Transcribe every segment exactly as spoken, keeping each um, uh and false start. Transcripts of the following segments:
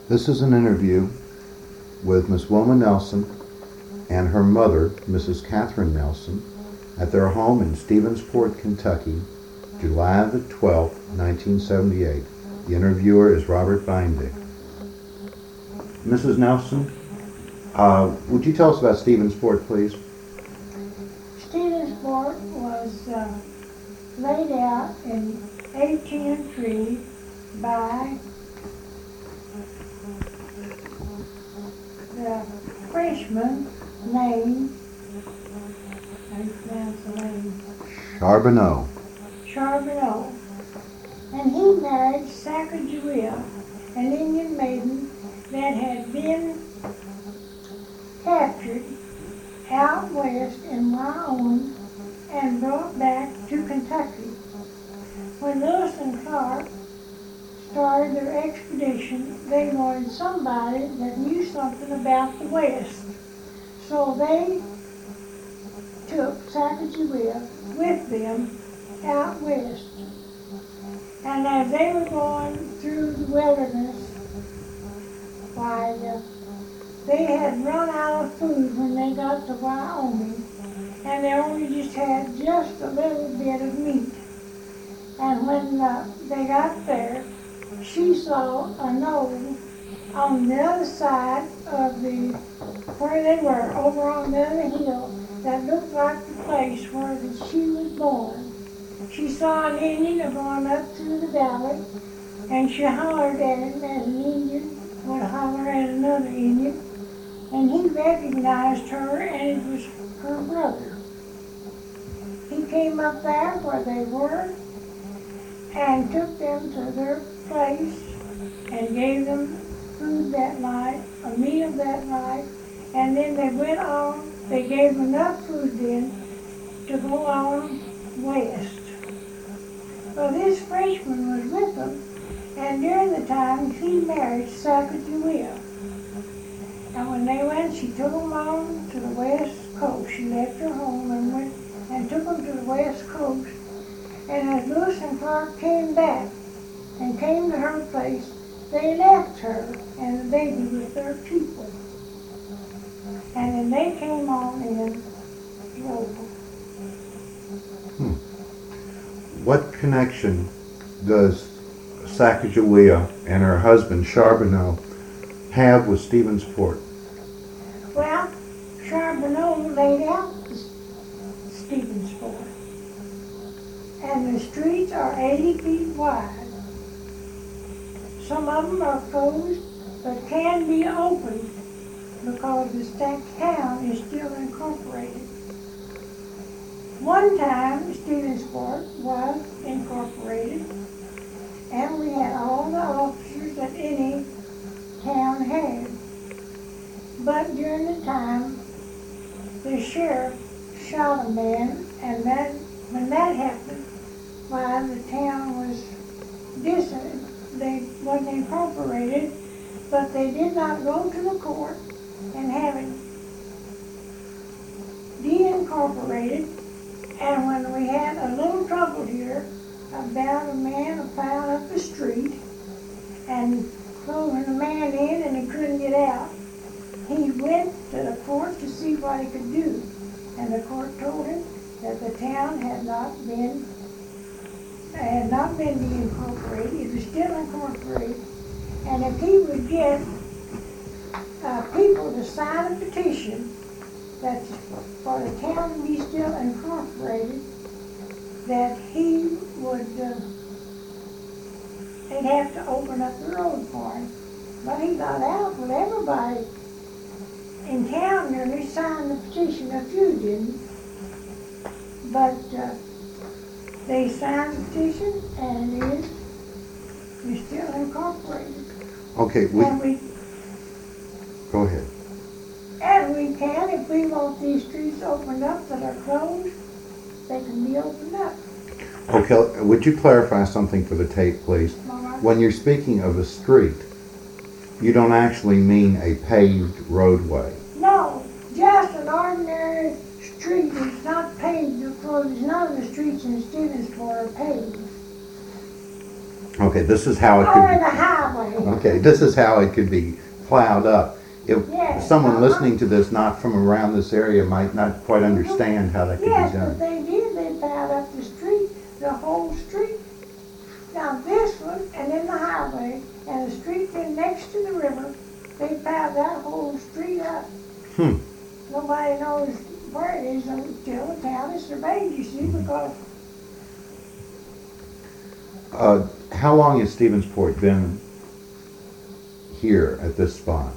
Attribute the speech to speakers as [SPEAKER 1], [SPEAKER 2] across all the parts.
[SPEAKER 1] This is an interview with Miss Wilma Nelson and her mother, Missus Catherine Nelson, at their home in Stephensport, Kentucky, July the twelfth, nineteen seventy-eight. The interviewer is Robert Beindick. Missus Nelson, uh, would you tell us about Stephensport, please?
[SPEAKER 2] Stephensport was uh, laid out in eighteen oh three by the Frenchman named, how do you pronounce the name?
[SPEAKER 1] Charbonneau.
[SPEAKER 2] Charbonneau. And he married Sacagawea, an Indian maiden that had been captured out west in Wyoming and brought back to Kentucky. When Lewis and Clark started their expedition, they wanted somebody that knew something about the West. So they took Sacagawea with them out west. And as they were going through the wilderness, why, uh, they had run out of food when they got to Wyoming, and they only just had just a little bit of meat. And when uh, they got there, she saw a knoll on the other side of the, where they were, over on the other hill, that looked like the place where the, she was born. She saw an Indian going up through the valley, and she hollered at him as an Indian would holler at another Indian, and he recognized her, and it was her brother. He came up there where they were and took them to their place and gave them food that night, a meal that night, and then they went on. They gave them enough food then to go on west. Well, this Frenchman was with them, and during the time he married Sacagawea. And when they went, she took them on to the west coast. She left her home and went and took them to the west coast. And as Lewis and Clark came back and came to her place, they left her and the baby with their people. And then they came on in Rover.
[SPEAKER 1] Hmm. What connection does Sacagawea and her husband Charbonneau have with Stephensport?
[SPEAKER 2] Well, Charbonneau laid out Stephensport. And the streets are eighty feet wide. Some of them are closed, but can be opened because the stacked town is still incorporated. One time, Stephensport was incorporated, and we had all the officers that any town had. But during the time, the sheriff shot a man, and that, when that happened, why the town was dis they wasn't incorporated, but they did not go to the court and have it de-incorporated. And when we had a little trouble here about a man who found up the street and closing a man in and he couldn't get out, he went to the court to see what he could do. And the court told him that the town had not been had not been de-incorporated. It was still incorporated. And if he would get uh, people to sign a petition that for the town to be still incorporated, that he would, uh, they'd have to open up the road for him. But he got out with everybody in town nearly signed the petition. A few didn't. But uh, they signed the petition, and it is we're still incorporated.
[SPEAKER 1] Okay, we,
[SPEAKER 2] and we
[SPEAKER 1] go ahead.
[SPEAKER 2] And we can, if we want these streets opened up that are closed, they can be opened up.
[SPEAKER 1] Okay, would you clarify something for the tape, please?
[SPEAKER 2] Right.
[SPEAKER 1] When you're speaking of a street, you don't actually mean a paved roadway.
[SPEAKER 2] No, just an ordinary street. It's not paved or closed. None of the streets in Stephensport are paved.
[SPEAKER 1] Okay, this is how it
[SPEAKER 2] or
[SPEAKER 1] could
[SPEAKER 2] the highway.
[SPEAKER 1] Okay, this is how it could be plowed up. If
[SPEAKER 2] Yes,
[SPEAKER 1] someone
[SPEAKER 2] uh-huh.
[SPEAKER 1] listening to this not from around this area might not quite understand how that could
[SPEAKER 2] Yes,
[SPEAKER 1] be
[SPEAKER 2] but
[SPEAKER 1] done.
[SPEAKER 2] they did, they plowed up the street, the whole street. Now this one, and then the highway, and the street then next to the river, they plowed that whole street up.
[SPEAKER 1] Hmm.
[SPEAKER 2] Nobody knows where it is until the town is surveyed, you see, because
[SPEAKER 1] Uh, how long has Stevensport been here at this spot?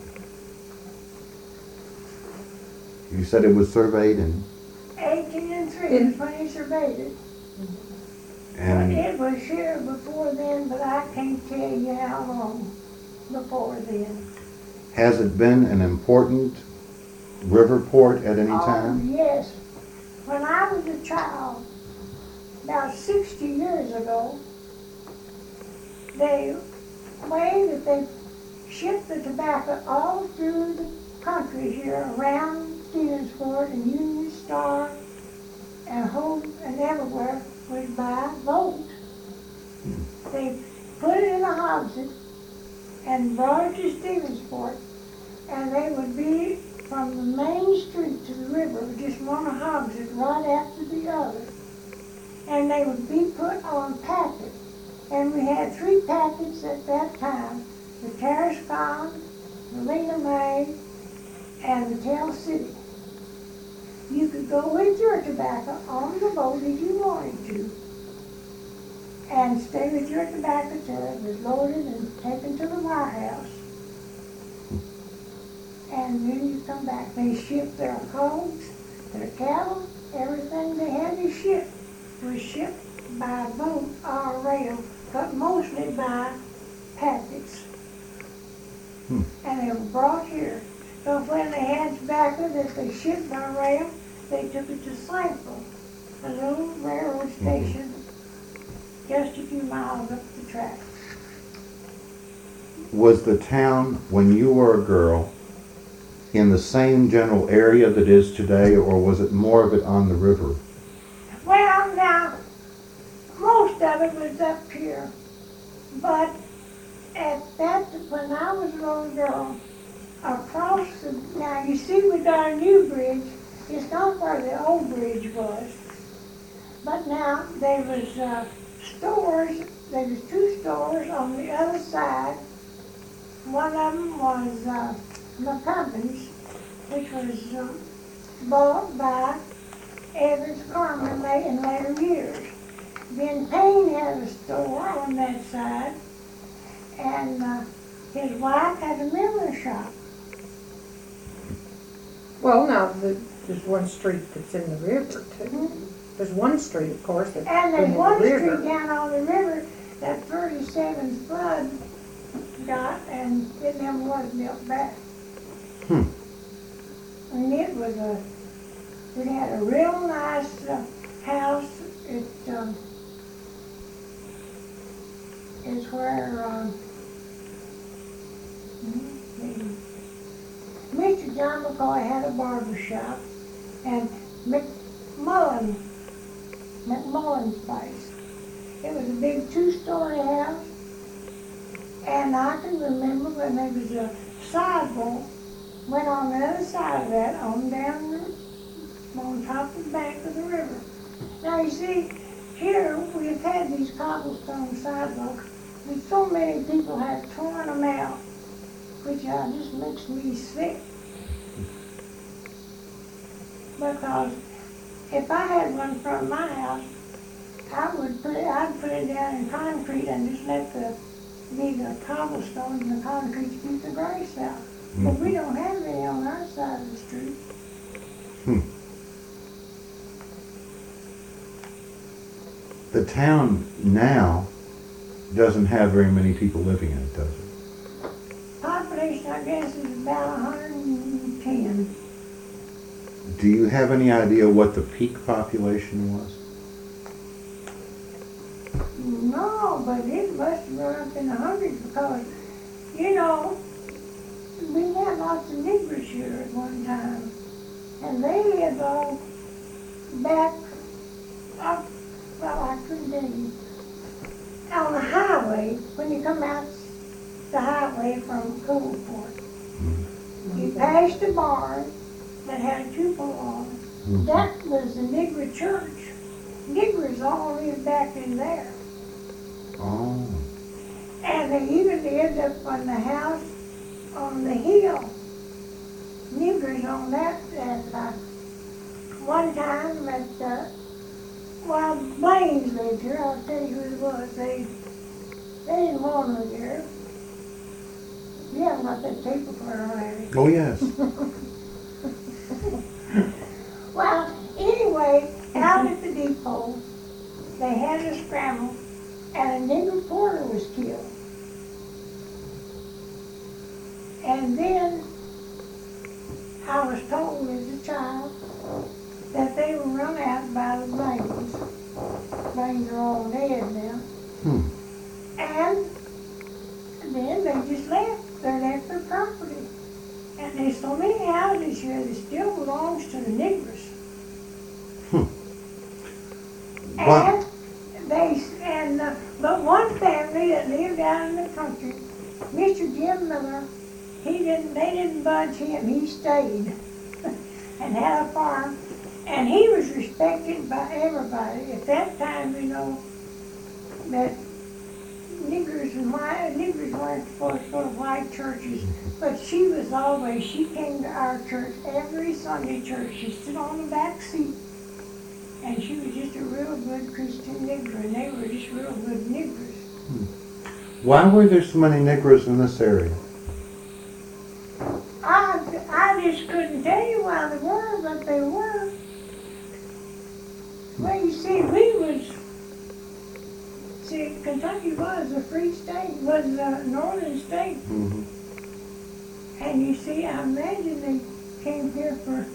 [SPEAKER 1] You said it was surveyed and,
[SPEAKER 2] eighteen and three is when he surveyed it.
[SPEAKER 1] and
[SPEAKER 2] It was here before then, but I can't tell you how long before then.
[SPEAKER 1] has it been an important river port at any
[SPEAKER 2] Oh,
[SPEAKER 1] time?
[SPEAKER 2] yes. When I was a child, about sixty years ago, they, way that they shipped the tobacco all through the country here around Stevensport and Union Star and Hope and everywhere was by boat. They put it in a hogshead and brought it to Stevensport, and they would be from the main street to the river, just one hogshead right after the other. And they would be put on packets. And we had three packets at that time, the Tarascon, the Lena May, and the Tell City. You could go with your tobacco on the boat if you wanted to, and stay with your tobacco till it was loaded and taken to the warehouse. And then you come back. They shipped their hogs, their cattle, everything they had to ship was shipped by boat or rail, but mostly by packets.
[SPEAKER 1] Hmm.
[SPEAKER 2] And they were brought here. So when they had tobacco that they shipped by rail, they took it to Slangville, a little railroad station just a few miles up the track.
[SPEAKER 1] Was the town, when you were a girl, in the same general area that is today, or was it more of it on the river?
[SPEAKER 2] Well, now, most of it was up here, but at that, when I was a little girl, across the, now you see we got a new bridge, it's not where the old bridge was, but now there was uh, stores, there was two stores on the other side. One of them was uh, McCubbin's, which was uh, bought by Evans Carmen late in later years. Then Payne had a store on that side, and uh, his wife had a miller shop.
[SPEAKER 3] Well, now, the, there's one street that's in the river, too. There's one street, of course, that's
[SPEAKER 2] And
[SPEAKER 3] in
[SPEAKER 2] there's
[SPEAKER 3] the
[SPEAKER 2] one
[SPEAKER 3] river.
[SPEAKER 2] street down on the river that thirty-seven flood got, and it never was built back.
[SPEAKER 1] Hmm.
[SPEAKER 2] And it was a, it had a real nice uh, house. It um, is where uh, Mister John McCoy had a barber shop, and McMullen, McMullen's place. It was a big two-story house, and I can remember when there was a sidewalk went on the other side of that, on down the, on top of the bank of the river. Now you see, here we've had these cobblestone sidewalks, and so many people have torn them out, which uh, just makes me sick. Because if I had one from my house, I would put it, I'd put it down in concrete and just let the, be the cobblestone and the concrete to keep the grass out.
[SPEAKER 1] Mm-hmm.
[SPEAKER 2] But we don't have any on our side of the street.
[SPEAKER 1] Hmm. The town now doesn't have very many people living in it, does it?
[SPEAKER 2] Population, I guess, is about one hundred ten.
[SPEAKER 1] Do you have any idea what the peak population was?
[SPEAKER 2] No, but it must run up in the hundreds because, you know, we had lots of niggers here at one time. And they lived all back up, well, I couldn't tell you, on the highway. anyway, when you come out the highway from Coldport, you passed a barn that had a cupola on it.
[SPEAKER 1] Mhm.
[SPEAKER 2] That was the Negro church. Negroes all lived back in there.
[SPEAKER 1] Oh.
[SPEAKER 2] And they even lived up on the house on the hill. Negroes on that. And uh, one time at, uh, well, Blaines lived here. I'll tell you who it was. They, they didn't want them here. You haven't got that tape recorder, Larry.
[SPEAKER 1] Oh, yes.
[SPEAKER 2] Well, anyway, out at the depot, they had a scramble, and a Negro porter was killed. And then I was told as a child that they were run out by the Blaines. Blaines are all dead now.
[SPEAKER 1] Hmm.
[SPEAKER 2] And then they just left. They left their property. And there's so many houses here that still belongs to the Negroes.
[SPEAKER 1] Hmm.
[SPEAKER 2] And they, and, uh, but one family that lived out in the country, Mister Jim Miller, he didn't, they didn't budge him, he stayed and had a farm. And he was respected by everybody. At that time, you know, that Negroes and white, Negroes weren't supposed to go to white churches, but she was always, she came to our church every Sunday church. She'd sit on the back seat, and she was just a real good Christian Negro, and they were just real good Negroes.
[SPEAKER 1] Why were there so many Negroes in this area?
[SPEAKER 2] I, I just couldn't tell you why they were, but they were. Well, you see, we was, see, Kentucky was a free state, was a northern state.
[SPEAKER 1] Mm-hmm.
[SPEAKER 2] And you see, I imagine they came here for,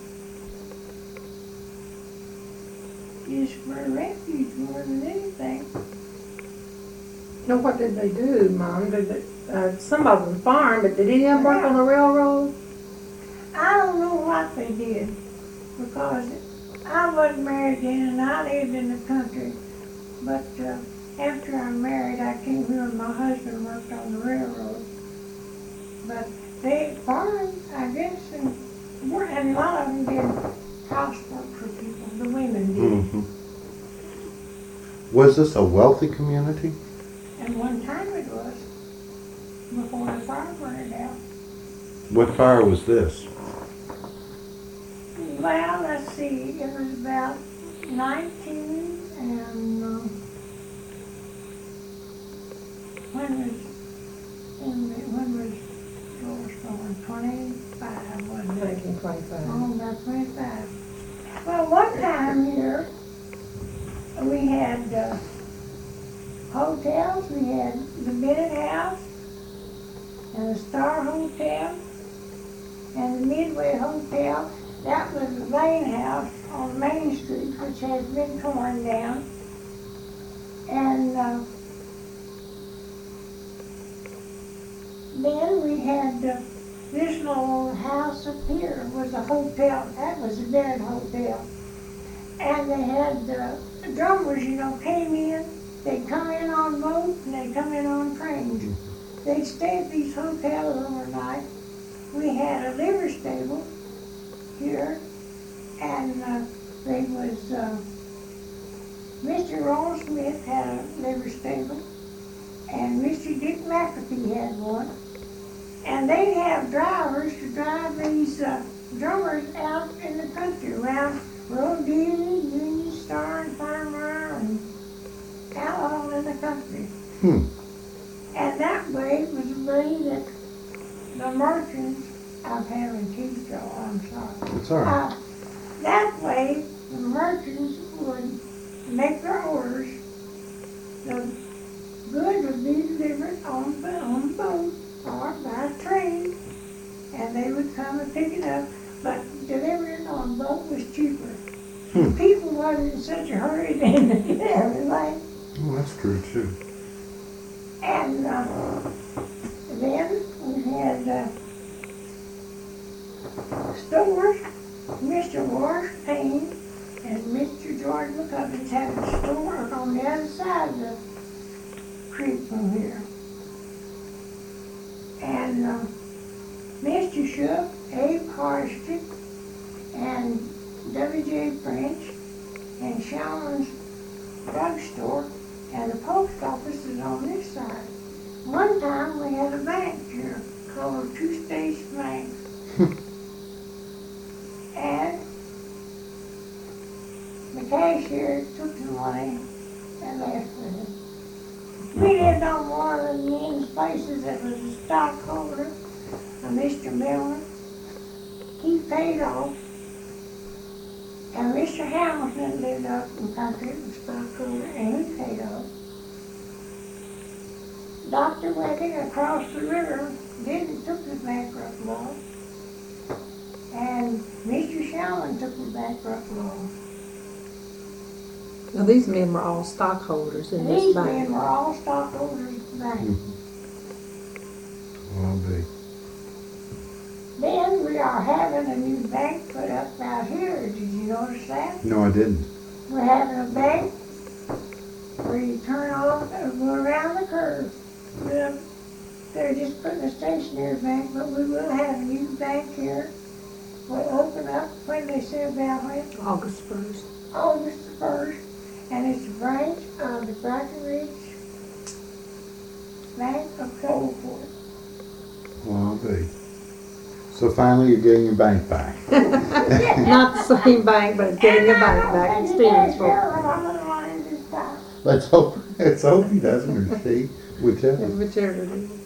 [SPEAKER 2] just for refuge more than anything.
[SPEAKER 3] Now, what did they do, Mom? Did they, uh, some of them farmed, but did any of them work on the railroad?
[SPEAKER 2] I don't know what they did, because I wasn't married then and I lived in the country. But uh, after I married, I came here and my husband worked on the railroad. But they farmed, I guess, and, were- and a lot of them did housework for people, the women did.
[SPEAKER 1] Mm-hmm. Was this a wealthy community?
[SPEAKER 2] And one time it was, before the fire burned out.
[SPEAKER 1] What fire was this?
[SPEAKER 2] Well, let's see, it was about nineteen and, uh, when was, in the, when was George born? Twenty-five, wasn't it?
[SPEAKER 3] nineteen twenty-five.
[SPEAKER 2] Oh, about twenty-five. Well, one time here, we had, uh, hotels. We had the Bennett House and the Star Hotel and the Midway Hotel. That was the Lane House on Main Street, which has been torn down. And uh, then we had uh, this little house up here was a hotel. That was the Bennett Hotel. And they had uh, the drummers, you know, came in. They'd come in on boats and they'd come in on trains. They'd stay at these hotels overnight. We had a liver stable here, and uh, there was uh, Mister Roll Smith had a liver stable, and Mister Dick McAfee had one. And they'd have drivers to drive these uh, drummers out in the country around Road Disney, Union Star, and Farmer, and out all in the country.
[SPEAKER 1] Hmm.
[SPEAKER 2] And that way was the way that the merchants, I'm having teeth, Joe, I'm sorry.
[SPEAKER 1] It's all right.
[SPEAKER 2] Uh, that way the merchants would make their orders. The goods would be delivered on the, on the boat or by train, and they would come and pick it up. But delivering on the boat was cheaper.
[SPEAKER 1] Hmm.
[SPEAKER 2] People wasn't in such a hurry then to get everything.
[SPEAKER 1] Oh, that's true too.
[SPEAKER 2] And uh, then we had uh, stores. Mister Wash Payne and Mister George McCubbins had a store on the other side of the Creek from here. And uh, Mister Shook, Abe Harstick, and W J French, and Shallman's drugstore, and the post office is on this side. One time we had a bank here called Two States Bank. And the cashier took the money and left with it. We lived on one of the men's places that was a stockholder, a Mister Miller. He paid off. And Mister Hamilton lived up in country, was stockholder, and he paid off. Doctor Wedding across the river didn't took the bankrupt law. And Mister Shallman took the bankrupt law.
[SPEAKER 3] Now, these men were all stockholders in this
[SPEAKER 2] These
[SPEAKER 3] bank.
[SPEAKER 2] men were all stockholders of the bank.
[SPEAKER 1] Well, they,
[SPEAKER 2] Then we are having a new bank put up out here. Did you notice that?
[SPEAKER 1] no, I didn't.
[SPEAKER 2] We're having a bank where you turn off and go around the curve. We're- They're just putting a stationary bank, but we will have a new bank here. We'll open up when they say about it,
[SPEAKER 3] August first.
[SPEAKER 2] August the first, and it's a branch of the Breckenridge Bank of Coalport.
[SPEAKER 1] Well, I'll be. So finally you're getting your bank back.
[SPEAKER 3] Not the same bank, but getting a bank back in Stevensville.
[SPEAKER 1] Let's hope, let's hope he doesn't, or she, whichever.
[SPEAKER 3] Whichever it is.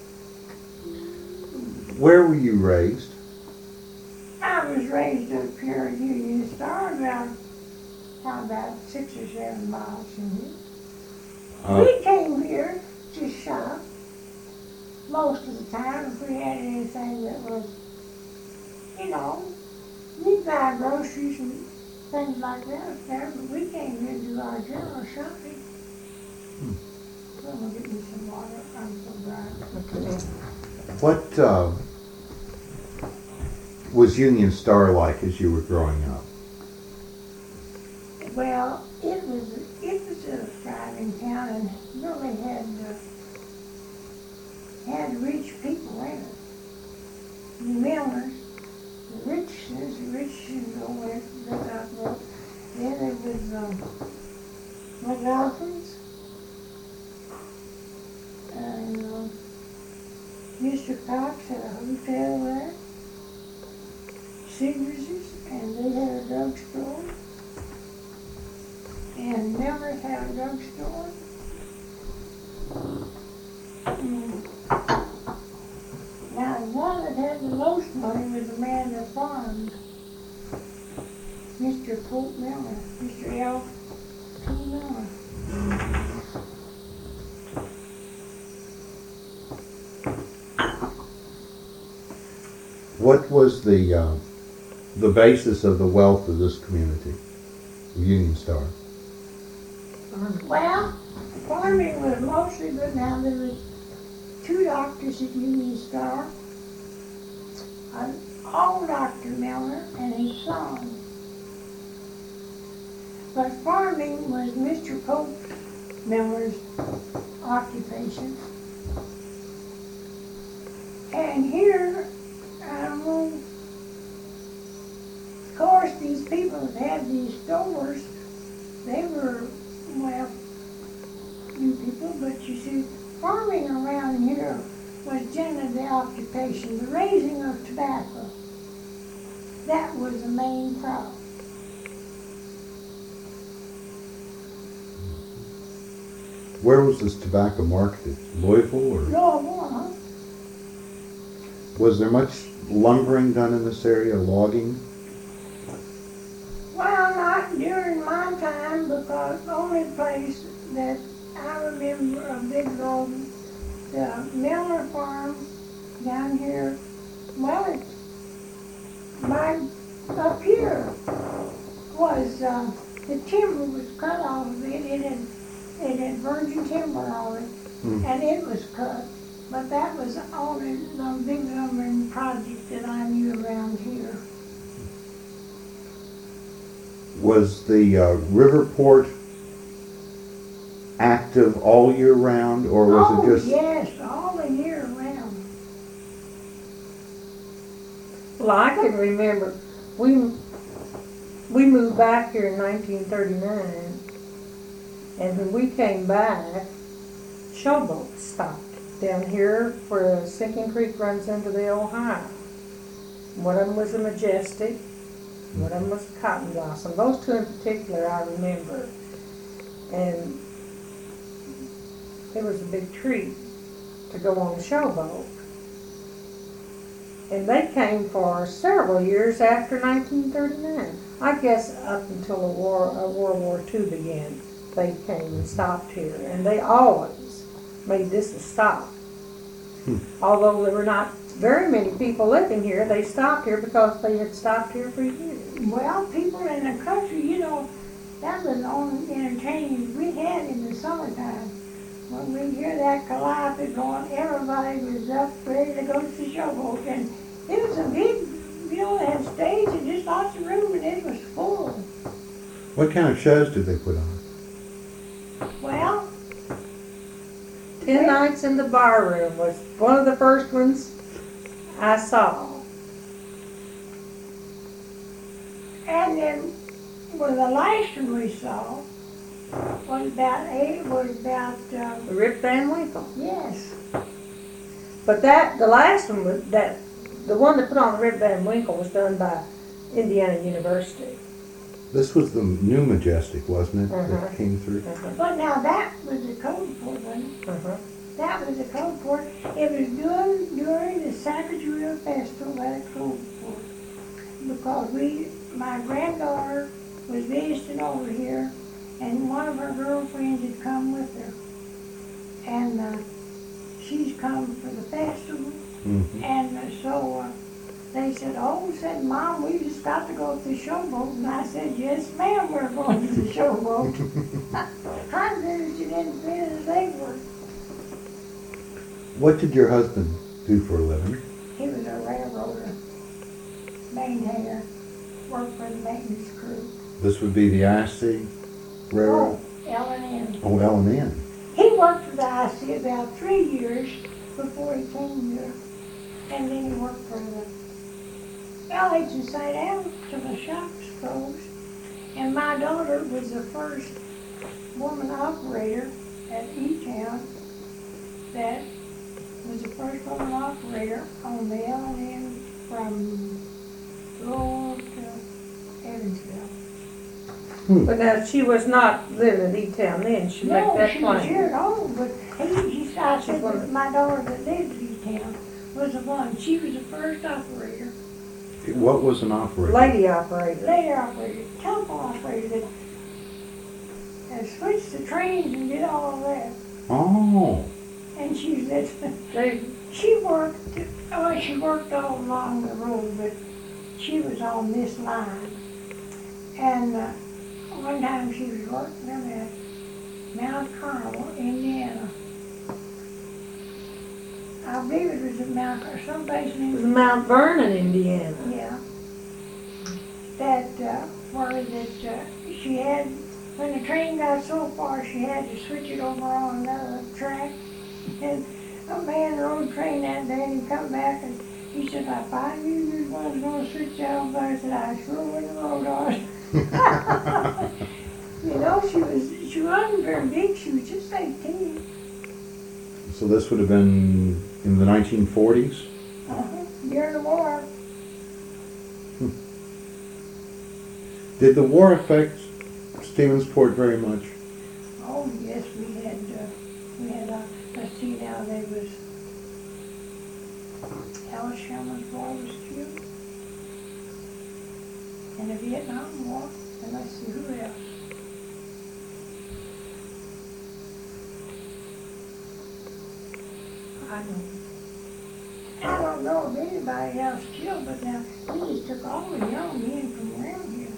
[SPEAKER 1] Where were you raised?
[SPEAKER 2] I was raised up here at Union Star, about, how about six or seven miles from here.
[SPEAKER 1] Uh,
[SPEAKER 2] We came here to shop most of the time if we had anything that was, you know, we'd buy groceries and things like that there, but we came here to do our general shopping.
[SPEAKER 1] Hmm.
[SPEAKER 2] Someone get me some water, I'm so dry.
[SPEAKER 3] Okay.
[SPEAKER 1] What uh, was Union Star like as you were growing up?
[SPEAKER 2] Well, it was, it was a thriving town and really had, uh, had rich people in it. The Millers, the Richardsons, the Richardsons over there, they got more. Then there was, um, McLaughlin's, and, um, Mister Cox had a hotel there, Sears's, and they had a drugstore. And Miller's had a drugstore. Mm. Now, the one that had the most money was the man that farmed, Mister Colt Miller, Mister L. T. Miller.
[SPEAKER 1] What was the uh, the basis of the wealth of this community, Union Star?
[SPEAKER 2] Well, farming was mostly good. Now, there was two doctors at Union Star, an old Doctor Miller and his son. But farming was Mister Pope Miller's occupation. And here, um, of course, these people that had these stores, they were, well, new people, but you see, farming around here was generally the occupation, the raising of tobacco. That was the main crop.
[SPEAKER 1] Where was this tobacco marketed? Louisville, or
[SPEAKER 2] Louisville, huh?
[SPEAKER 1] was there much lumbering done in this area, logging?
[SPEAKER 2] Well, not during my time, because the only place that I remember a big old, the Miller farm down here, well, it, my, up here was, uh, the timber was cut off of it, it had, it had virgin timber on it,
[SPEAKER 1] Hmm.
[SPEAKER 2] and it was cut. But that was the only the big lumbering project that I knew around here.
[SPEAKER 1] Was the uh, Riverport Act active all year round, or was
[SPEAKER 2] Oh,
[SPEAKER 1] it just?
[SPEAKER 2] yes, all the year round.
[SPEAKER 3] Well, I can remember, we, we moved back here in nineteen thirty-nine, and when we came back, showboats stopped down here where Sinking Creek runs into the Ohio. One of them was a Majestic, one of them was a Cotton Blossom. Those two in particular I remember. And it was a big treat to go on the showboat. And they came for several years after nineteen thirty-nine. I guess up until the war, uh, World War Two began, they came and stopped here. And they always made this a stop.
[SPEAKER 1] Hmm.
[SPEAKER 3] Although there were not very many people living here, they stopped here because they had stopped here for years.
[SPEAKER 2] Well, people in the country, you know, that was the only entertainment we had in the summertime. When we hear that calliope going, everybody was up ready to go to the showboat. And it was a big, you know, it had stage and just lots of room, and it was full.
[SPEAKER 1] What kind of shows did they put on?
[SPEAKER 2] Well,
[SPEAKER 3] Ten Nights in the Bar Room was one of the first ones I saw.
[SPEAKER 2] and then, well, the last one we saw was about eight, was about, um,
[SPEAKER 3] Rip Van Winkle.
[SPEAKER 2] yes.
[SPEAKER 3] But that, the last one was, that, the one that put on the Rip Van Winkle was done by Indiana University.
[SPEAKER 1] This was the new Majestic, wasn't it,
[SPEAKER 3] Uh-huh.
[SPEAKER 1] that came through?
[SPEAKER 3] Uh-huh.
[SPEAKER 2] But now that was the code for one.
[SPEAKER 3] Uh-huh.
[SPEAKER 2] That was the code for it. It was during, during the Sacagawea Festival at Codeport. Because we, my granddaughter was visiting over here, and one of her girlfriends had come with her. And uh, she's come for the festival.
[SPEAKER 1] Mm-hmm.
[SPEAKER 2] And uh, so uh, they said, oh, said, Mom, we just got to go to the showboat. And I said, yes, ma'am, we're going to the showboat. I'm interested in the as they were.
[SPEAKER 1] What did your husband do for a living?
[SPEAKER 2] He was a railroader, maintainer, worked for the maintenance crew.
[SPEAKER 1] This would be the I C Railroad?
[SPEAKER 2] Oh, L and N.
[SPEAKER 1] Oh, L and N.
[SPEAKER 2] He worked for the I C about three years before he came here. And then he worked for the L H and Saint Anne till the shops closed. And my daughter was the first woman operator at E-Town that was the first woman operator on the L and N from Lowell to Evansville.
[SPEAKER 3] But now, she was not living in E-Town then, she made
[SPEAKER 2] No,
[SPEAKER 3] that
[SPEAKER 2] she was
[SPEAKER 3] claim.
[SPEAKER 2] here at home, but he, he, I
[SPEAKER 3] She's
[SPEAKER 2] said
[SPEAKER 3] one
[SPEAKER 2] that
[SPEAKER 3] of-
[SPEAKER 2] my daughter that lived in E-Town was the one. She was the first operator,
[SPEAKER 1] What was an operator?
[SPEAKER 3] Lady operator.
[SPEAKER 2] later operator, telephone operator that, that switched the trains and did all of that.
[SPEAKER 1] Oh,
[SPEAKER 2] And she said,
[SPEAKER 3] They,
[SPEAKER 2] she worked, oh, she worked all along the road, but she was on this line. And uh, one time she was working them at Mount Carmel, Indiana. I believe it was at Mount, or someplace
[SPEAKER 3] it was
[SPEAKER 2] in,
[SPEAKER 3] Mount Vernon, Indiana.
[SPEAKER 2] yeah. That, uh, where that, uh, she had, when the train got so far, she had to switch it over on another track. And a man rode the train that day and he come back and he said, if I knew you was gonna switch that over, I said, I sure wouldn't have rode on it. You know, she was, she wasn't very big, she was just eighteen.
[SPEAKER 1] so this would have been in the nineteen forties?
[SPEAKER 2] Uh-huh, during the war.
[SPEAKER 1] Did the war affect Stevensport very much?
[SPEAKER 2] Oh, yes, we had, uh, we had, uh, let's see now, there was, Alice Sherman's boy was killed. In the Vietnam War, and let's see who else. I don't, I don't know of anybody else killed, but now, we just took all the young men from around here.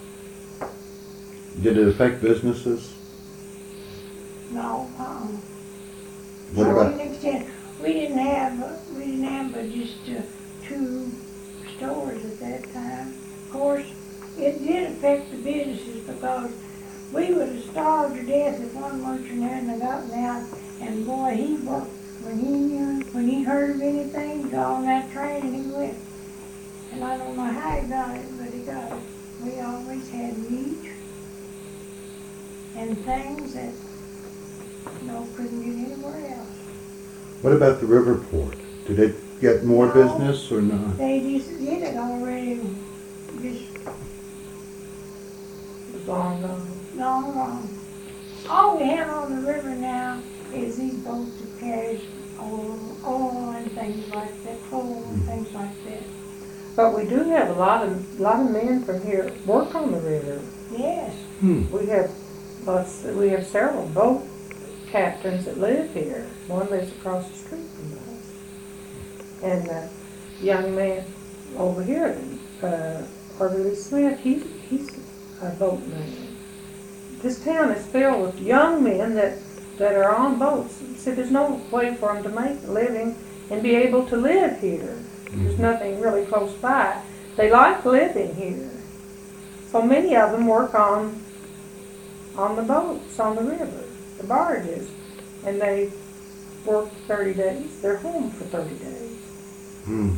[SPEAKER 1] Did it affect businesses?
[SPEAKER 2] No, uh-uh.
[SPEAKER 1] What
[SPEAKER 2] To
[SPEAKER 1] about,
[SPEAKER 2] an extent, we didn't have, uh, we didn't have but just uh, two stores at that time. Of course, it did affect the businesses because We would have starved to death if one merchant hadn't gotten out. And boy, he worked when he knew, when he heard of anything, he got on that train and he went. And I don't know how he got it, but he got it. We always had meat and things that, you know, couldn't get anywhere else.
[SPEAKER 1] What about the Riverport? Did it get more
[SPEAKER 2] No.
[SPEAKER 1] business or not?
[SPEAKER 2] They just did it already, just
[SPEAKER 3] It was long gone.
[SPEAKER 2] long, long. All we have on the river now is these boats that carry oil, oil and things like that, coal and things like that.
[SPEAKER 3] But we do have a lot of, lot of men from here work on the river.
[SPEAKER 2] Yes,
[SPEAKER 1] Hmm.
[SPEAKER 3] We have, lots- we have several boat captains that live here. One lives across the street from us. And the young man over here, uh, Harvey Smith, he's, he's a boatman. This town is filled with young men that, that are on boats. See, there's no way for them to make a living and be able to live here. There's nothing really close by. They like living here. So many of them work on on the boats, on the river, the barges. And they work thirty days. They're home for thirty days.
[SPEAKER 1] Hmm.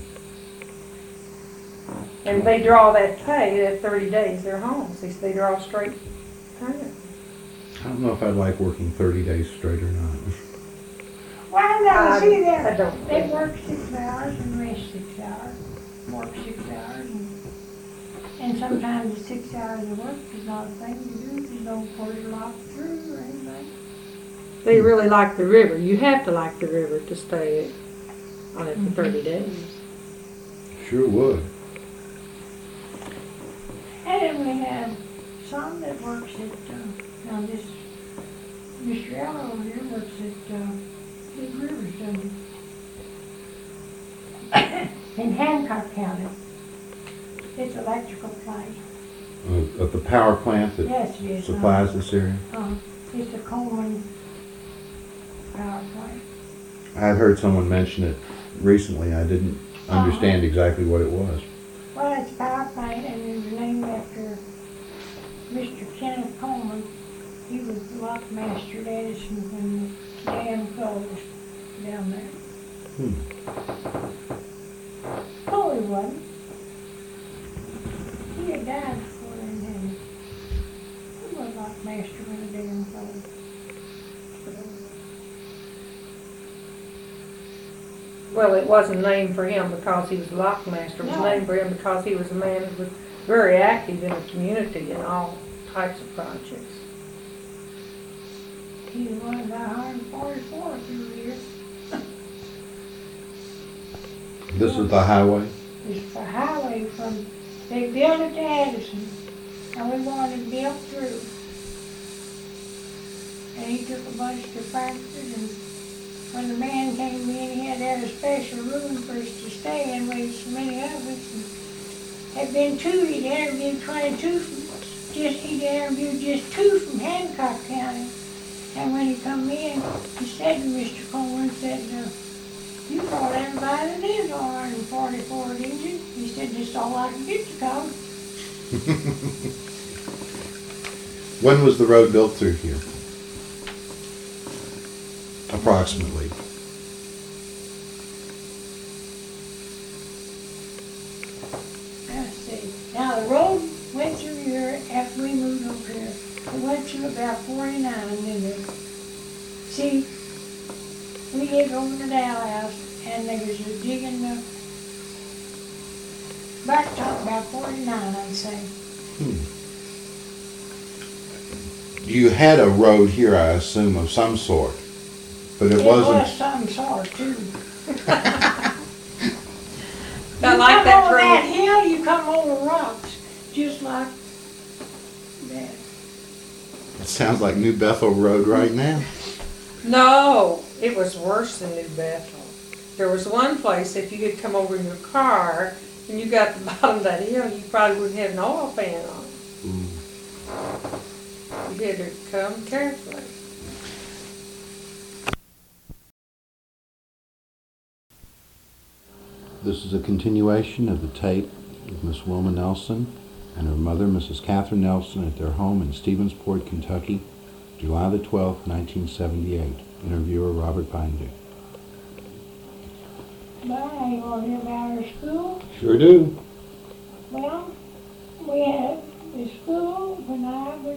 [SPEAKER 3] And they draw that pay, that thirty days they're home. See, so they draw straight pay.
[SPEAKER 1] I don't know if I'd like working thirty days straight or not.
[SPEAKER 2] well, now,
[SPEAKER 3] I-
[SPEAKER 2] see
[SPEAKER 3] I
[SPEAKER 2] there,
[SPEAKER 3] don't
[SPEAKER 2] they
[SPEAKER 3] think-
[SPEAKER 2] work six hours and rest six hours, work six hours and, and sometimes the six hours of work is not a thing to do, there's no porter locked through or anything.
[SPEAKER 3] They really like the river. You have to like the river to stay on it for thirty days.
[SPEAKER 1] Sure would.
[SPEAKER 2] And then we have some that works at, uh, now this, Mister Eller over here works at, uh, Big Rivers, doesn't he? In Hancock County. It's electrical plant.
[SPEAKER 1] Uh, at the power plant that
[SPEAKER 2] Yes, it is. uh,
[SPEAKER 1] supplies this area.
[SPEAKER 2] Uh, it's a Coleman power plant.
[SPEAKER 1] I had heard someone mention it recently. I didn't understand exactly what it was.
[SPEAKER 2] Well, it's a power plant and it was named after Mister Kenneth Coleman. He was the lockmaster at Edison when the dam closed down there.
[SPEAKER 1] Hmm.
[SPEAKER 2] Oh, he wasn't. He had died before then, hadn't he? He was lockmaster when the dam closed.
[SPEAKER 3] Well, it wasn't named for him because he was a lockmaster. It was
[SPEAKER 2] No.
[SPEAKER 3] named for him because he was a man who was very active in the community in all types of projects.
[SPEAKER 2] He was one of the one hundred forty-four through here.
[SPEAKER 1] This is the highway.
[SPEAKER 2] It's the highway from, they built it to Addison, and we wanted it built through. And he took a bunch to factors, and when the man came in, he had to have a special room for us to stay in, with so many of us. And had been two, he'd interviewed twenty-two from, just, he'd interviewed just two from Hancock County. And when he come in, he said to Mister Coleman, said, uh, you brought everybody that lives on one hundred forty-four, didn't you? He said, just all I could get to come.
[SPEAKER 1] When was the road built through here? Approximately.
[SPEAKER 2] Let's see. Now, the road went through here after we moved over here. It went through about forty-nine, didn't it? See, we lived over the Dow House, and there was a digging the back top about forty-nine, I'd say.
[SPEAKER 1] Hmm. You had a road here, I assume, of some sort, but it,
[SPEAKER 2] It
[SPEAKER 1] wasn't.
[SPEAKER 2] was some sort, too.
[SPEAKER 3] I
[SPEAKER 2] You
[SPEAKER 3] like
[SPEAKER 2] come
[SPEAKER 3] that
[SPEAKER 2] over that
[SPEAKER 3] road.
[SPEAKER 2] hill, you come over rocks, just like that.
[SPEAKER 1] It sounds like New Bethel Road right now.
[SPEAKER 3] No, it was worse than New Bethel. There was one place, if you could come over in your car and you got to the bottom of that hill, you probably wouldn't have an oil pan on.
[SPEAKER 1] Ooh.
[SPEAKER 3] You had to come carefully.
[SPEAKER 1] This is a continuation of the tape of Miss Wilma Nelson and her mother, Missus Catherine Nelson, at their home in Stephensport, Kentucky, July the twelfth, nineteen seventy-eight. Interviewer Robert Bindu.
[SPEAKER 2] Bye, you want to hear about our school?
[SPEAKER 1] Sure do.
[SPEAKER 2] Well, we had the school when I was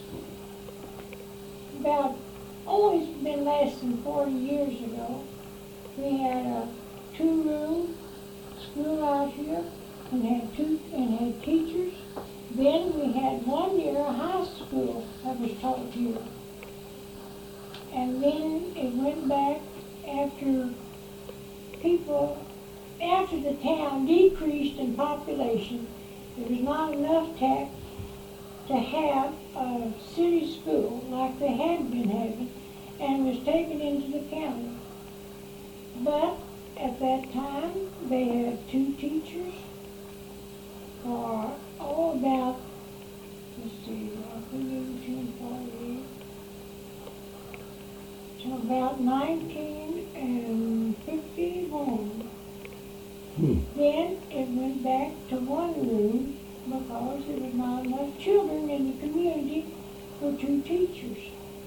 [SPEAKER 2] about, oh, it's been less than forty years ago. We had a two-room school out here and had two, and had teachers. Then we had one year a high school that was taught here. And then it went back after people, after the town decreased in population, there was not enough tax to have a city school like they had been having, and was taken into the county. But at that time, they had two teachers for, oh, about, let's see, eighteen forty-eight, to about nineteen and fifty-one.
[SPEAKER 1] Hmm.
[SPEAKER 2] Then it went back to one room because there was not enough children in the community for two teachers.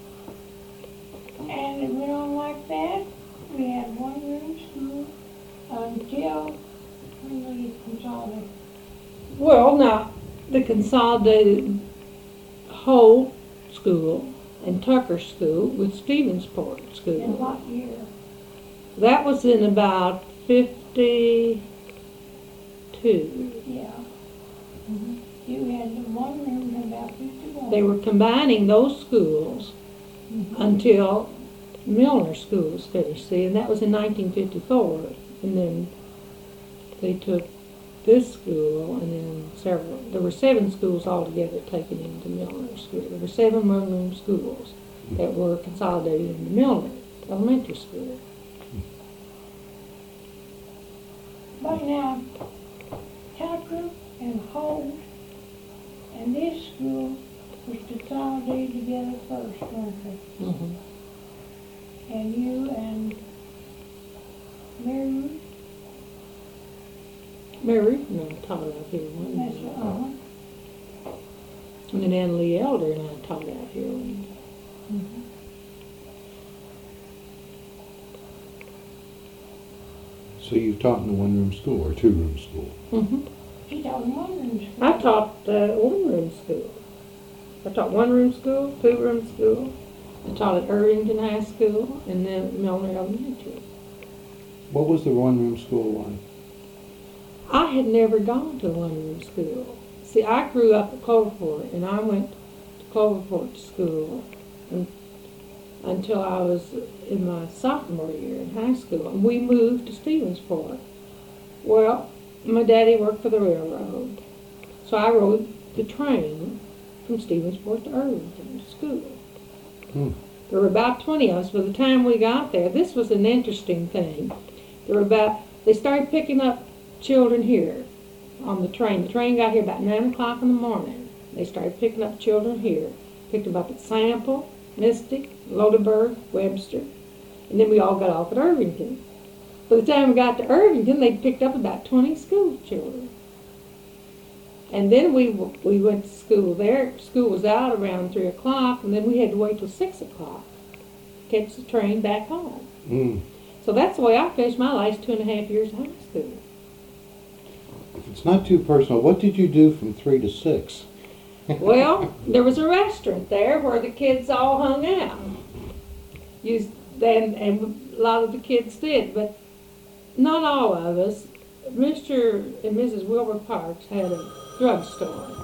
[SPEAKER 2] And it went on like that. We had one room school until when we consolidated.
[SPEAKER 3] Well, now, the consolidated whole school and Tucker School with Stephensport
[SPEAKER 2] In
[SPEAKER 3] School.
[SPEAKER 2] what year?
[SPEAKER 3] That was in about fifty-two.
[SPEAKER 2] Yeah. Mm-hmm. You had the one room in about fifty-one.
[SPEAKER 3] They were combining those schools
[SPEAKER 2] Mhm.
[SPEAKER 3] until Milner School was finished, see, and that was in nineteen fifty-four. And then they took this school and then several, there were seven schools altogether taken into Milner School. There were seven one-room schools that were consolidated into Milner Elementary School.
[SPEAKER 2] But now, Tucker and Holt and this school was consolidated together first, weren't they?
[SPEAKER 3] Mm-hmm.
[SPEAKER 2] And you and Mary,
[SPEAKER 3] Mary, no, I taught out here one
[SPEAKER 2] that's,
[SPEAKER 3] year.
[SPEAKER 2] uh-huh.
[SPEAKER 3] And then Ann Lee Elder and I taught out here one year.
[SPEAKER 2] Mhm.
[SPEAKER 1] So you've taught in a one-room school or two-room school?
[SPEAKER 3] Mm-hmm.
[SPEAKER 2] She taught in one room school.
[SPEAKER 3] I taught uh, one-room school. I taught one-room school, two-room school. I taught at Irvington High School and then Milner Elementary.
[SPEAKER 1] What was the one-room school like?
[SPEAKER 3] I had never gone to a one-room school. See, I grew up at Cloverport, and I went to Cloverport school un until I was in my sophomore year in high school, and we moved to Stephensport. Well, my daddy worked for the railroad, so I rode the train from Stephensport to Irvington to school.
[SPEAKER 1] Hmm.
[SPEAKER 3] There were about twenty of us by the time we got there. This was an interesting thing. There were about, they started picking up children here on the train. The train got here about nine o'clock in the morning. They started picking up children here. Picked them up at Sample, Mystic, Lodeberg, Webster, and then we all got off at Irvington. By the time we got to Irvington, they picked up about twenty school children. And then we we went to school there. School was out around three o'clock, and then we had to wait till six o'clock to catch the train back home.
[SPEAKER 1] Mm.
[SPEAKER 3] So that's the way I finished my last two and a half years of high school.
[SPEAKER 1] If it's not too personal, what did you do from three to six?
[SPEAKER 3] Well, there was a restaurant there where the kids all hung out. Used, and, and a lot of the kids did, but not all of us. Mister and Missus Wilbur Parks had a drugstore.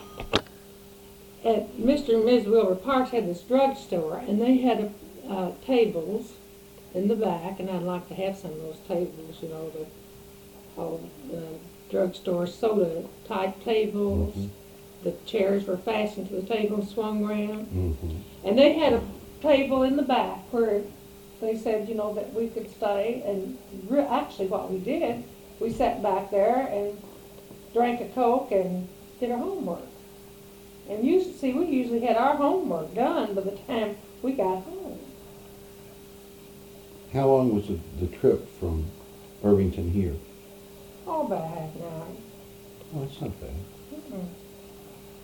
[SPEAKER 3] And Mister and Missus Wilbur Parks had this drugstore, and they had a, uh, tables in the back, and I'd like to have some of those tables, you know, the old uh, drugstore soda type tables.
[SPEAKER 1] Mhm.
[SPEAKER 3] The chairs were fastened to the table and swung around.
[SPEAKER 1] Mm-hmm.
[SPEAKER 3] And they had a table in the back where they said, you know, that we could stay. And re actually what we did, we sat back there and drank a Coke and did our homework. And you see, we usually had our homework done by the time we got home.
[SPEAKER 1] How long was the, the trip from Irvington here?
[SPEAKER 3] Oh, about half an hour.
[SPEAKER 1] Oh, that's not bad.
[SPEAKER 3] Mm-mm.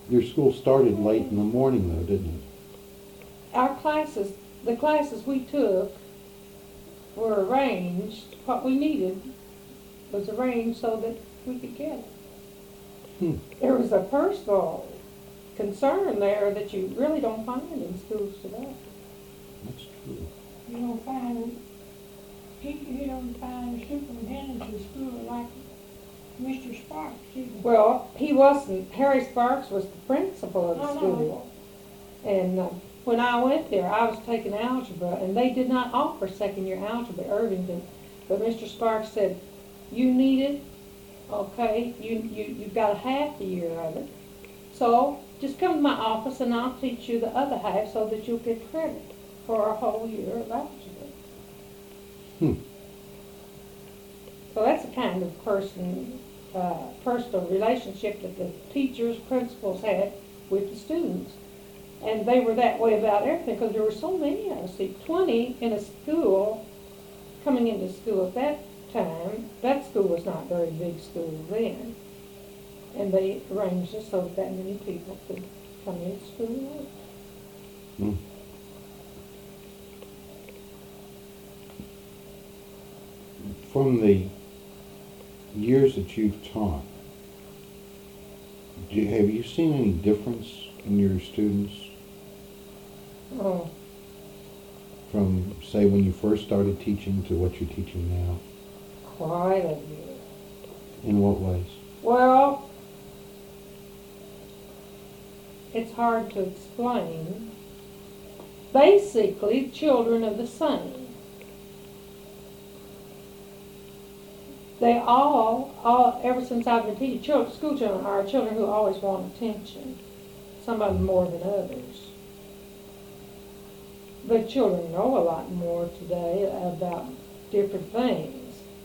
[SPEAKER 1] Your school started late in the morning though, didn't it?
[SPEAKER 3] Our classes, the classes we took were arranged, what we needed was arranged so that we could get it.
[SPEAKER 1] Hmm.
[SPEAKER 3] There was a personal concern there that you really don't find in schools today.
[SPEAKER 1] That's true.
[SPEAKER 2] You don't find, you, you don't find superintendents in school like Mister Sparks either.
[SPEAKER 3] Well, he wasn't, Harry Sparks was the principal of the
[SPEAKER 2] Oh, no.
[SPEAKER 3] school. And uh, when I went there, I was taking algebra, and they did not offer second-year algebra at Irvington. But Mister Sparks said, you need it, okay, you, you, you've got a half the year of it. So just come to my office and I'll teach you the other half so that you'll get credit for a whole year of algebra.
[SPEAKER 1] Hmm.
[SPEAKER 3] So that's the kind of person, uh, personal relationship that the teachers, principals had with the students. And they were that way about everything because there were so many of us. See, twenty in a school, coming into school at that time, that school was not a very big school then. And they arranged it so that that many people could come into school.
[SPEAKER 1] Hmm. From the years that you've taught, do you, have you seen any difference in your students
[SPEAKER 3] Oh,
[SPEAKER 1] from, say, when you first started teaching to what you're teaching now?
[SPEAKER 3] quite a bit.
[SPEAKER 1] In what ways?
[SPEAKER 3] Well, it's hard to explain. Basically, children are the same. They all, all, ever since I've been teaching, children, school children are children who always want attention. Some of them more than others. But children know a lot more today about different things.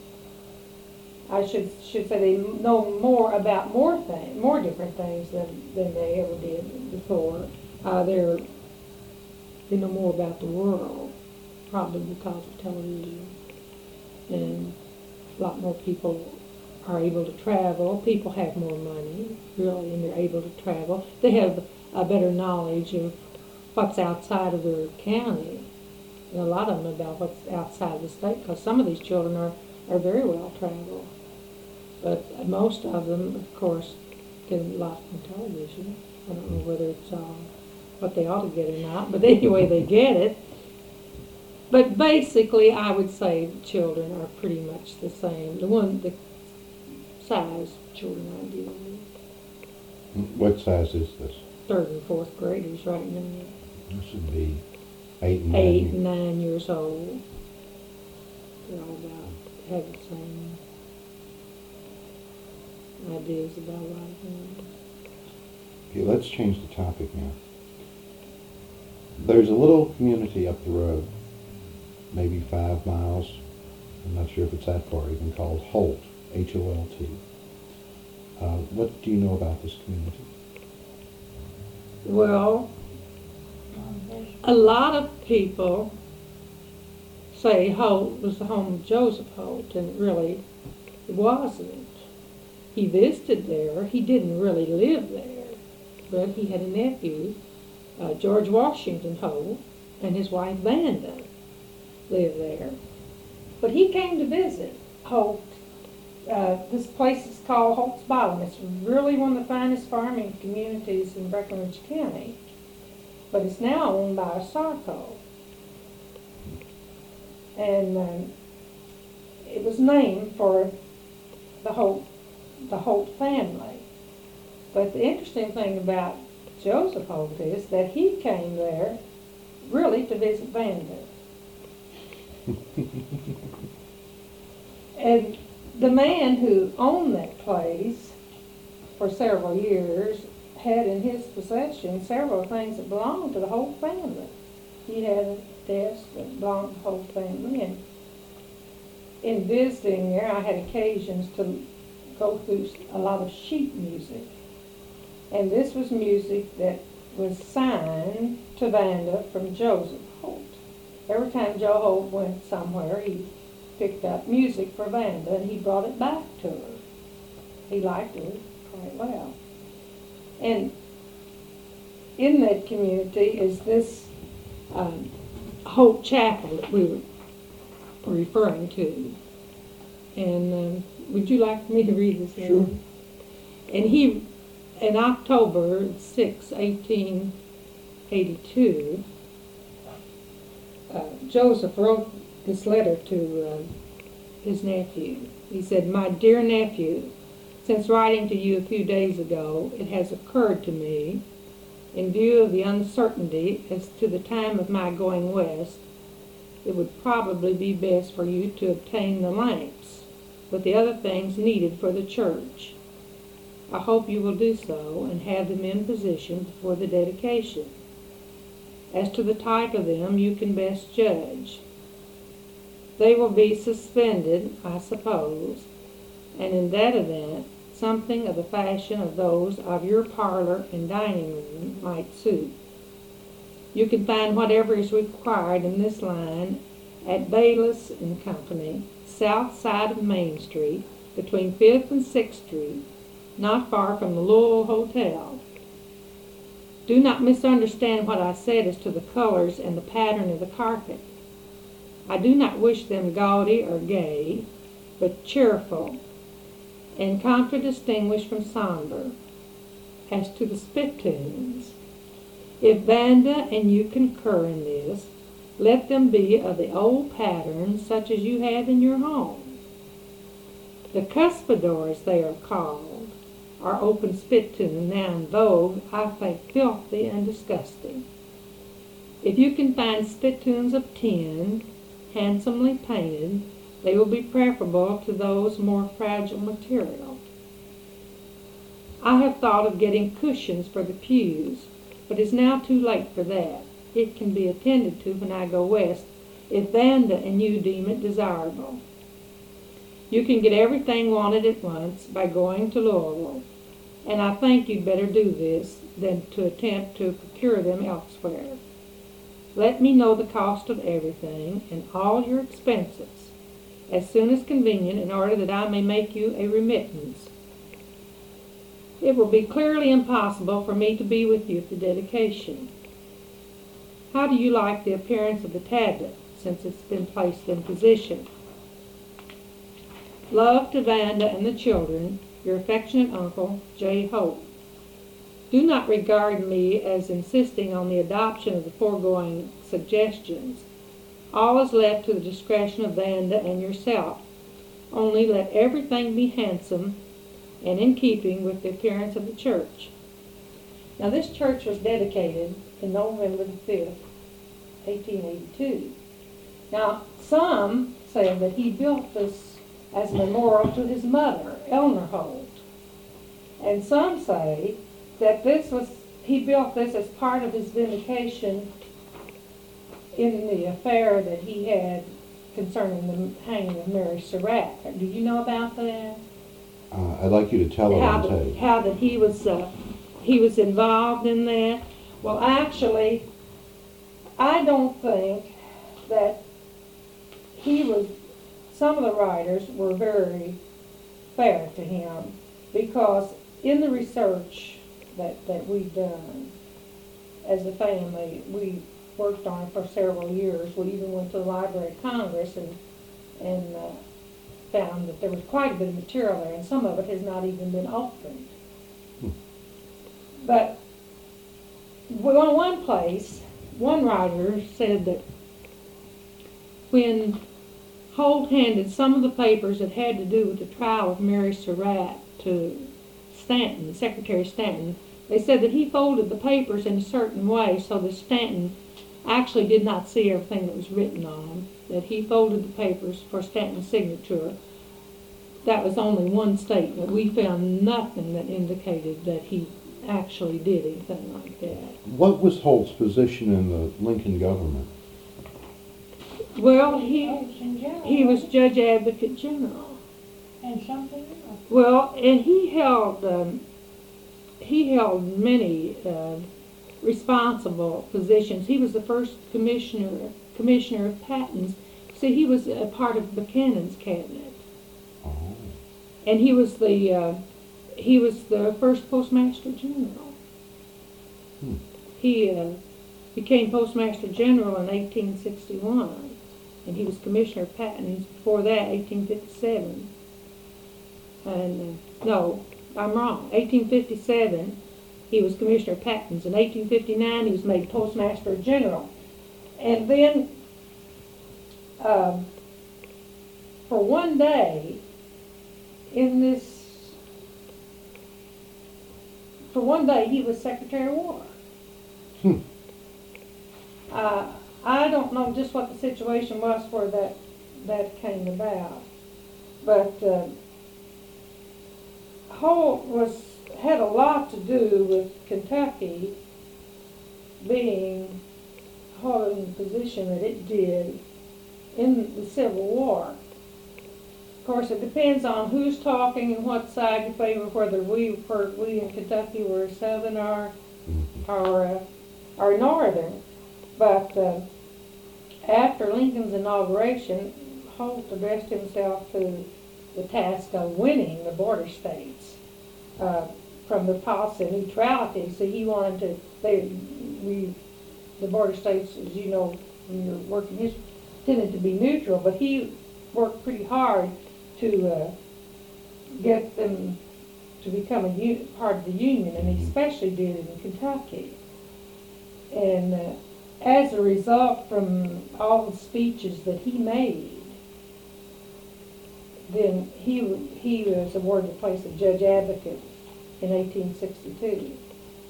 [SPEAKER 3] I should should say they know more about more things, more different things than, than they ever did before. Uh, they're they know more about the world, probably because of television, and a lot more people are able to travel. People have more money, really, and they're able to travel. They have a better knowledge of what's outside of their county, and a lot of them about what's outside the state, because some of these children are, are very well traveled. But most of them, of course, get a lot from television. I don't know whether it's uh, what they ought to get or not, but anyway, they get it. But basically, I would say children are pretty much the same. The one, the size children I deal with.
[SPEAKER 1] What size is this?
[SPEAKER 3] Third and fourth graders right now.
[SPEAKER 1] This would be eight and nine.
[SPEAKER 3] Eight and nine years old. They're all about, have the same ideas about life.
[SPEAKER 1] Okay, let's change the topic now. There's a little community up the road, maybe five miles, I'm not sure if it's that far even, called Holt, H O L T. Uh, what do you know about this community?
[SPEAKER 3] Well, a lot of people say Holt was the home of Joseph Holt, and really it wasn't. He visited there. He didn't really live there, but he had a nephew, uh, George Washington Holt, and his wife Vanda lived there. But he came to visit Holt. Uh, this place is called Holt's Bottom. It's really one of the finest farming communities in Breckinridge County, but it's now owned by Asarco. And um, it was named for the Holt, the Holt family. But the interesting thing about Joseph Holt is that he came there really to visit Vanda. And the man who owned that place for several years had in his possession several things that belonged to the Holt family. He had a desk that belonged to the Holt family, and in visiting there, I had occasions to go through a lot of sheet music. And this was music that was signed to Vanda from Joseph Holt. Every time Joe Holt went somewhere, he picked up music for Vanda, and he brought it back to her. He liked her quite well. And in that community is this um, Hope Chapel that we were referring to. And um, would you like me to read this?
[SPEAKER 1] Sure.
[SPEAKER 3] Name? And he, in October sixth, eighteen eighty-two, uh, Joseph wrote this letter to uh, his nephew. He said, "My dear nephew, since writing to you a few days ago, it has occurred to me, in view of the uncertainty as to the time of my going west, it would probably be best for you to obtain the lamps with the other things needed for the church. I hope you will do so and have them in position before the dedication. As to the type of them, you can best judge. They will be suspended, I suppose, and in that event, something of the fashion of those of your parlor and dining room might suit. You can find whatever is required in this line at Bayless and Company, south side of Main Street, between fifth and sixth Street, not far from the Louisville Hotel. Do not misunderstand what I said as to the colors and the pattern of the carpet. I do not wish them gaudy or gay, but cheerful, and contradistinguished from somber. As to the spittoons, if Vanda and you concur in this, let them be of the old pattern such as you have in your home. The cuspidors, they are called, are open spittoon now in vogue, I think filthy and disgusting. If you can find spittoons of tin, handsomely painted, they will be preferable to those more fragile material. I have thought of getting cushions for the pews, but it's now too late for that. It can be attended to when I go west, if Vanda and you deem it desirable. You can get everything wanted at once by going to Louisville, and I think you'd better do this than to attempt to procure them elsewhere. Let me know the cost of everything and all your expenses as soon as convenient in order that I may make you a remittance. It will be clearly impossible for me to be with you at the dedication. How do you like the appearance of the tablet since it's been placed in position? Love to Vanda and the children, your affectionate uncle, J. Hope. Do not regard me as insisting on the adoption of the foregoing suggestions. All is left to the discretion of Vanda and yourself. Only let everything be handsome and in keeping with the appearance of the church." Now this church was dedicated in November the fifth, eighteen eighty-two. Now some say that he built this as a memorial to his mother, Eleanor Holt. And some say that this was, he built this as part of his vindication in the affair that he had concerning the hanging of Mary Surratt. Do you know about that?
[SPEAKER 1] Uh, I'd like you to tell it
[SPEAKER 3] How
[SPEAKER 1] on
[SPEAKER 3] that,
[SPEAKER 1] tape.
[SPEAKER 3] how that he was uh, he was involved in that. Well, actually, I don't think that he was. Some of the writers were very fair to him because in the research that, that we've done as a family, we worked on it for several years. We even went to the Library of Congress and, and uh, found that there was quite a bit of material there, and some of it has not even been opened. Hmm. But well, one place, one writer said that when Holt handed some of the papers that had to do with the trial of Mary Surratt to Stanton, Secretary Stanton, they said that he folded the papers in a certain way so that Stanton actually did not see everything that was written on them, that he folded the papers for Stanton's signature. That was only one statement. We found nothing that indicated that he actually did anything like that.
[SPEAKER 1] What was Holt's position in the Lincoln government?
[SPEAKER 3] Well, he
[SPEAKER 2] General,
[SPEAKER 3] he was Judge Advocate General.
[SPEAKER 2] and something else.
[SPEAKER 3] Well, and he held um, he held many uh, responsible positions. He was the first commissioner commissioner of patents. See, he was a part of Buchanan's cabinet,
[SPEAKER 1] Oh.
[SPEAKER 3] and he was the uh, he was the first postmaster general.
[SPEAKER 1] Hmm.
[SPEAKER 3] he uh, became Postmaster General in eighteen sixty-one, and he was Commissioner of Patents before that, eighteen fifty-seven. And, uh, no, I'm wrong, eighteen fifty-seven, he was Commissioner of Patents. In eighteen fifty-nine, he was made Postmaster General. And then, um, for one day, in this, for one day, he was Secretary of War.
[SPEAKER 1] Hmm.
[SPEAKER 3] Uh, I don't know just what the situation was where that, that came about, but uh, Holt was, had a lot to do with Kentucky being held in the position that it did in the Civil War. Of course, it depends on who's talking and what side you favor, whether we, were, we in Kentucky were Southern or, or, uh, or Northern. But uh, after Lincoln's inauguration, Holt addressed himself to the task of winning the border states uh, from the policy of neutrality. So he wanted to, they, we, the border states, as you know, when you're working history, tended to be neutral, but he worked pretty hard to uh, get them to become a un- part of the Union, and he especially did it in Kentucky. And uh, as a result, from all the speeches that he made, then he he was awarded the place of Judge Advocate in eighteen sixty-two.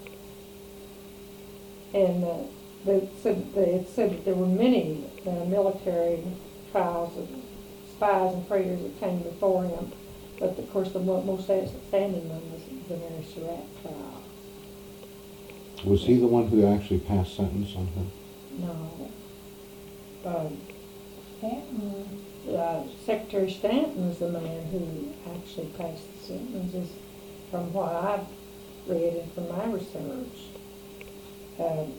[SPEAKER 3] And uh, they said they had said that there were many uh, military trials of spies and traitors that came before him, but of course the mo- most outstanding one was the Mary Surratt trial.
[SPEAKER 1] Was he the one who actually passed sentence on her?
[SPEAKER 3] No. Um,
[SPEAKER 2] Stanton,
[SPEAKER 3] uh, Secretary Stanton was the man who actually passed the sentences, from what I've read and from my research. Um,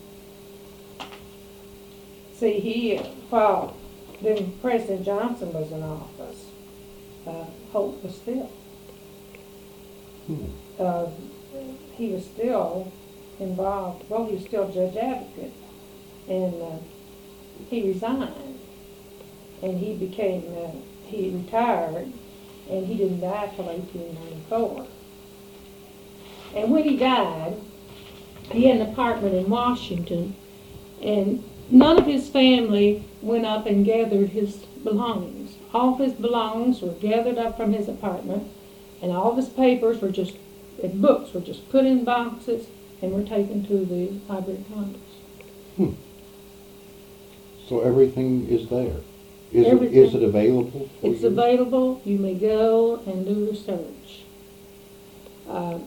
[SPEAKER 3] see, he, while then President Johnson was in office, uh, Holt was still.
[SPEAKER 1] Hmm.
[SPEAKER 3] Uh, he was still involved, well, he was still Judge Advocate, and uh, he resigned, and he became, uh, he retired, and he didn't die till eighteen ninety-four. And when he died, he had an apartment in Washington, and none of his family went up and gathered his belongings. All of his belongings were gathered up from his apartment, and all of his papers were just, and books were just put in boxes and were taken to the Library of Congress.
[SPEAKER 1] Hmm. So everything is there. Is it,
[SPEAKER 3] Everything.
[SPEAKER 1] is it available for
[SPEAKER 3] It's
[SPEAKER 1] you?
[SPEAKER 3] available. You may go and do research. Uh,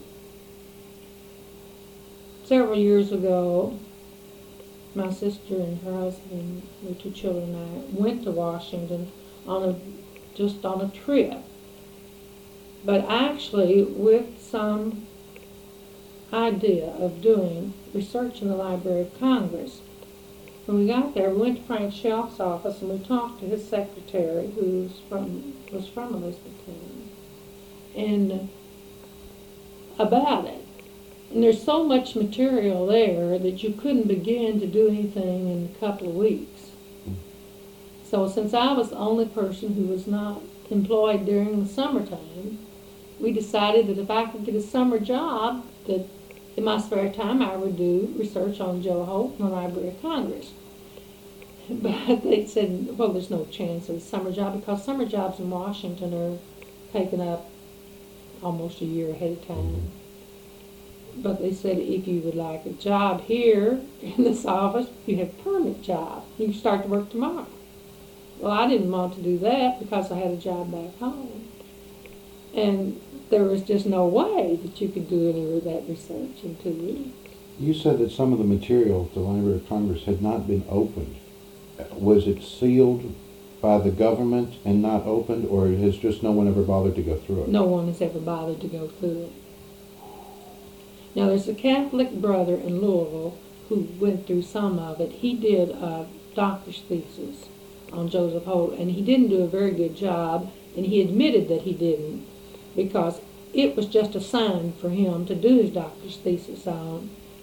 [SPEAKER 3] several years ago, my sister and her husband, their two children, and I went to Washington on a just on a trip, but actually with some idea of doing research in the Library of Congress. When we got there, we went to Frank Shelf's office and we talked to his secretary, who was from was from Elizabethtown, and about it. And there's so much material there that you couldn't begin to do anything in a couple of weeks. So since I was the only person who was not employed during the summertime, we decided that if I could get a summer job, that in my spare time I would do research on Joe Holt in the Library of Congress. But they said, well, there's no chance of a summer job because summer jobs in Washington are taken up almost a year ahead of time. But they said if you would like a job here in this office, you have a permanent job. You can start to work tomorrow. Well, I didn't want to do that because I had a job back home. And there was just no way that you could do any of that research in two weeks.
[SPEAKER 1] You said that some of the material at the Library of Congress had not been opened. Was it sealed by the government and not opened, or has just no one ever bothered to go through it?
[SPEAKER 3] No one has ever bothered to go through it. Now, there's a Catholic brother in Louisville who went through some of it. He did a doctor's thesis on Joseph Holt, and he didn't do a very good job, and he admitted that he didn't, because it was just assigned for him to do his doctor's thesis on,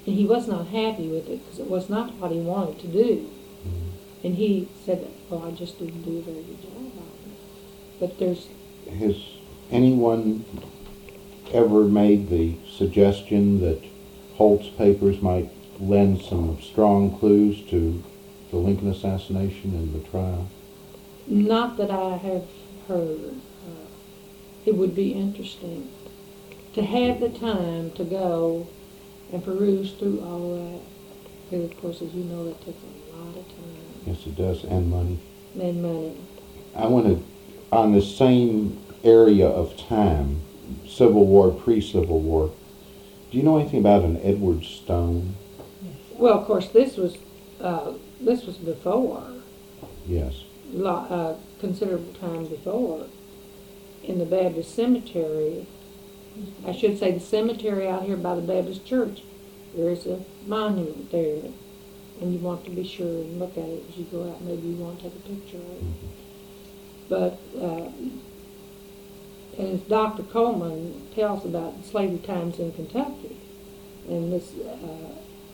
[SPEAKER 3] And he was not happy with it because it was not what he wanted to do.
[SPEAKER 1] Mhm.
[SPEAKER 3] And he said, well, I just didn't do a very good job of it. But there's,
[SPEAKER 1] Has anyone ever made the suggestion that Holt's papers might lend some strong clues to the Lincoln assassination and the trial?
[SPEAKER 3] not that I have heard. Uh, it would be interesting to have the time to go and peruse through all that. But of course, as you know, that takes a lot of time
[SPEAKER 1] Yes, it does, and money.
[SPEAKER 3] and money.
[SPEAKER 1] I want to, on the same area of time, Civil War, pre-Civil War, do you know anything about an Edward Stone?
[SPEAKER 3] Well, of course, this was uh, this was before,
[SPEAKER 1] Yes.
[SPEAKER 3] lo- uh, considerable time before, in the Baptist cemetery. I should say the cemetery out here by the Baptist church. There is a monument there, and you want to be sure and look at it as you go out. Maybe you want to take a picture of it.
[SPEAKER 1] Mhm.
[SPEAKER 3] But uh, and Doctor Coleman tells about slavery times in Kentucky, and this uh,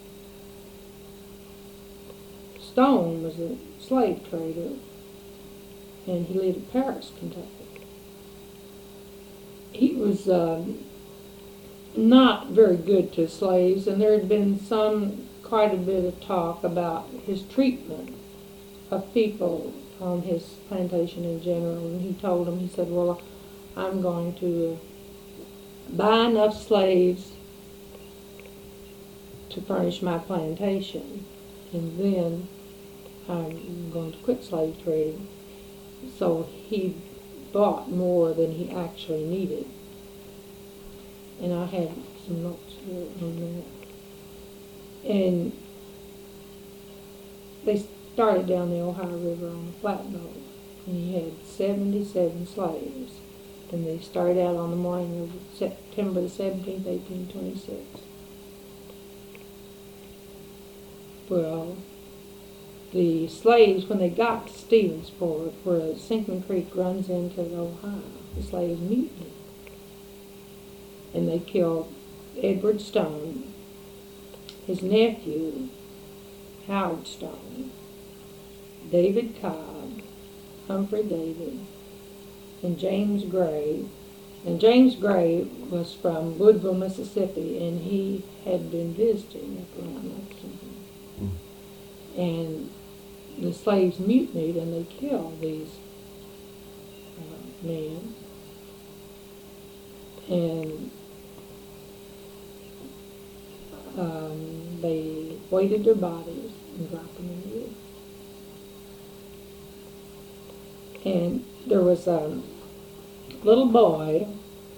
[SPEAKER 3] Stone was a slave trader, and he lived in Paris, Kentucky. He was um, not very good to slaves, and there had been some, quite a bit of talk about his treatment of people on his plantation in general. And he told them, he said, well, I'm going to uh, buy enough slaves to furnish my plantation, and then I'm going to quit slave trading. So he bought more than he actually needed. And I had some notes here on that. And they started down the Ohio River on a flatboat, and he had seventy-seven slaves. And they started out on the morning of September the seventeenth, eighteen twenty-six. Well, the slaves, when they got to Stevensport, where Sinking Creek runs into the Ohio, the slaves mutinied. And they killed Edward Stone, his nephew, Howard Stone, David Cobb, Humphrey David, and James Gray. And James Gray was from Woodville, Mississippi, and he had been visiting up around Lexington.
[SPEAKER 1] Mm.
[SPEAKER 3] And the slaves mutinied, and they killed these uh, men. And um, they weighted their bodies and dropped them in the river. And there was a little boy.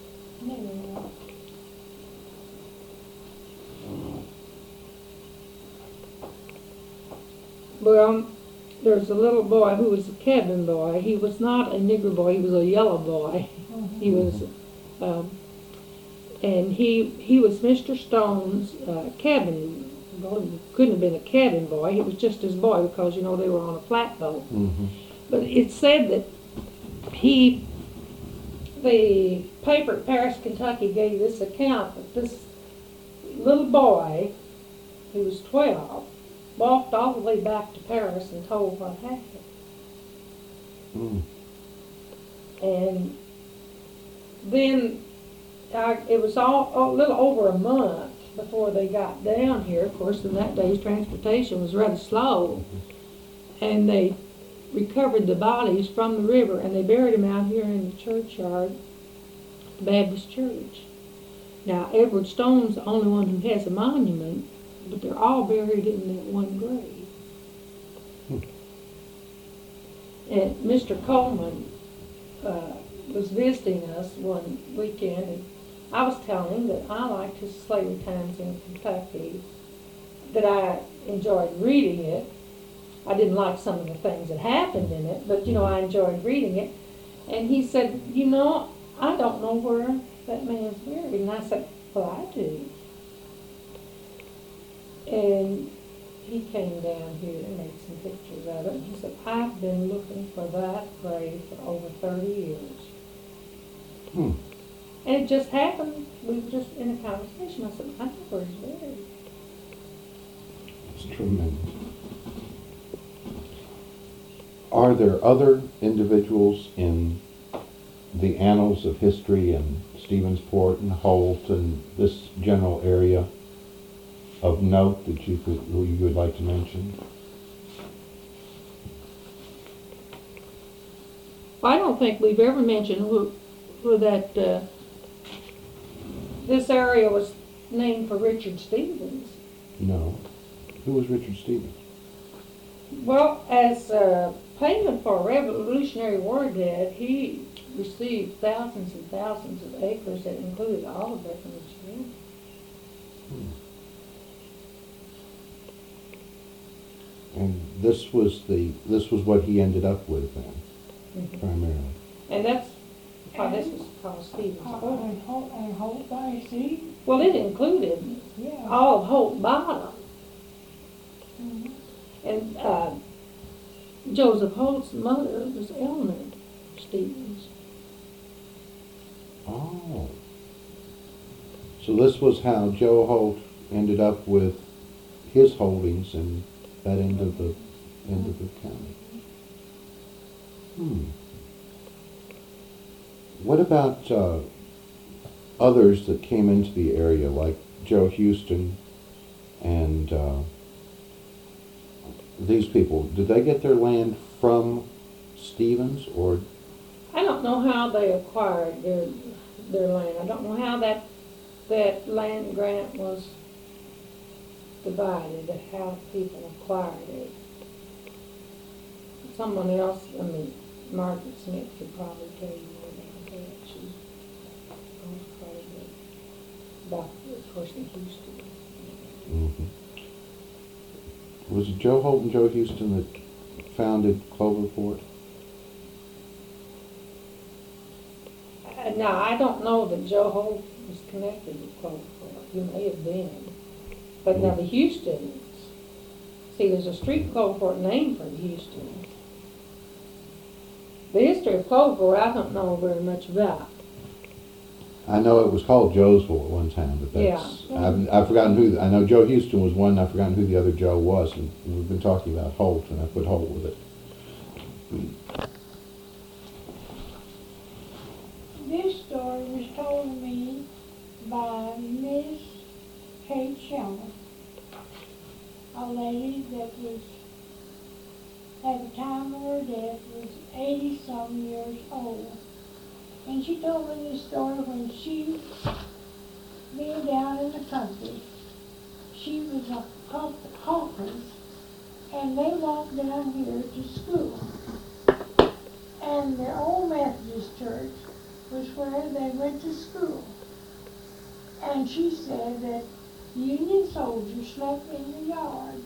[SPEAKER 3] Well, there's a little boy who was a cabin boy. He was not a nigger boy. He was a yellow boy. He was, um, and he he was Mister Stone's uh, cabin. Well, he couldn't have been a cabin boy. He was just his boy because you know they were on a flatboat.
[SPEAKER 1] Mm-hmm.
[SPEAKER 3] But it said that he, the paper at Paris, Kentucky, gave this account that this little boy, who was twelve, walked all the way back to Paris and told what happened.
[SPEAKER 1] Mm.
[SPEAKER 3] And then I, it was all a little over a month before they got down here. Of course, in that days, transportation was rather slow. And they recovered the bodies from the river, and they buried them out here in the churchyard, the Baptist church. Now, Edward Stone's the only one who has a monument, but they're all buried in that one grave.
[SPEAKER 1] Hmm.
[SPEAKER 3] And Mister Coleman uh, was visiting us one weekend, and I was telling him that I liked his slavery times in Kentucky, that I enjoyed reading it. I didn't like some of the things that happened in it, but, you know, I enjoyed reading it. And he said, you know, I don't know where that man's buried. And I said, well, I do. And he came down here and made some pictures of it. And he said, I've been looking for that grave for over thirty years.
[SPEAKER 1] Hmm.
[SPEAKER 3] And it just happened. We were just in a conversation. I said, I know where he's buried.
[SPEAKER 1] It's tremendous. Are there other individuals in the annals of history in Stevensport and Holt and this general area of note that you could, who you would like to mention?
[SPEAKER 3] I don't think we've ever mentioned who, who that, uh, this area was named for Richard Stevens.
[SPEAKER 1] No. Who was Richard Stevens?
[SPEAKER 3] Well, as uh, payment for a Revolutionary War debt, he received thousands and thousands of acres that included all of Breckenridge County.
[SPEAKER 1] Hmm. And this was the this was what he ended up with then,
[SPEAKER 3] Mm-hmm.
[SPEAKER 1] primarily.
[SPEAKER 3] And that's why this was called Stevens
[SPEAKER 2] Uh,
[SPEAKER 3] Point.
[SPEAKER 2] And Holt, and Holt by sea,
[SPEAKER 3] Well, it included
[SPEAKER 2] yeah.
[SPEAKER 3] all of Holt Bottom.
[SPEAKER 2] Mhm.
[SPEAKER 3] And uh, Joseph Holt's mother was Eleanor Stevens.
[SPEAKER 1] Oh. So this was how Joe Holt ended up with his holdings in that end of the end of the county. Hmm. What about uh, others that came into the area, like Joe Houston and uh, these people? Did they get their land from Stevens, or
[SPEAKER 3] I don't know how they acquired their their land. I don't know how that that land grant was divided, how people acquired it. Someone else, I mean, Margaret Smith could probably tell you more about that. She knows quite a bit about the person Houston.
[SPEAKER 1] mm-hmm. Was it Joe Holt and Joe Houston that founded Cloverport?
[SPEAKER 3] Uh, now, I don't know that Joe Holt was connected with Cloverport. He may have been. But now the Houstons, see, there's a street in Cloverport named for the Houstons. The history of Cloverport, I don't know very much about.
[SPEAKER 1] I know it was called Joesville at one time, but that's,
[SPEAKER 3] Yeah.
[SPEAKER 1] I've, I've forgotten who, I know Joe Houston was one, and I've forgotten who the other Joe was, and we've been talking about Holt, and I put Holt with it.
[SPEAKER 2] This story was told to me by Miss Kate Shelman, a lady that was, at the time of her death, was eighty-some years old. And she told me this story when she, being down in the country, she was a Hawkins, and they walked down here to school. And the old Methodist church was where they went to school. And she said that Union soldiers slept in the yard.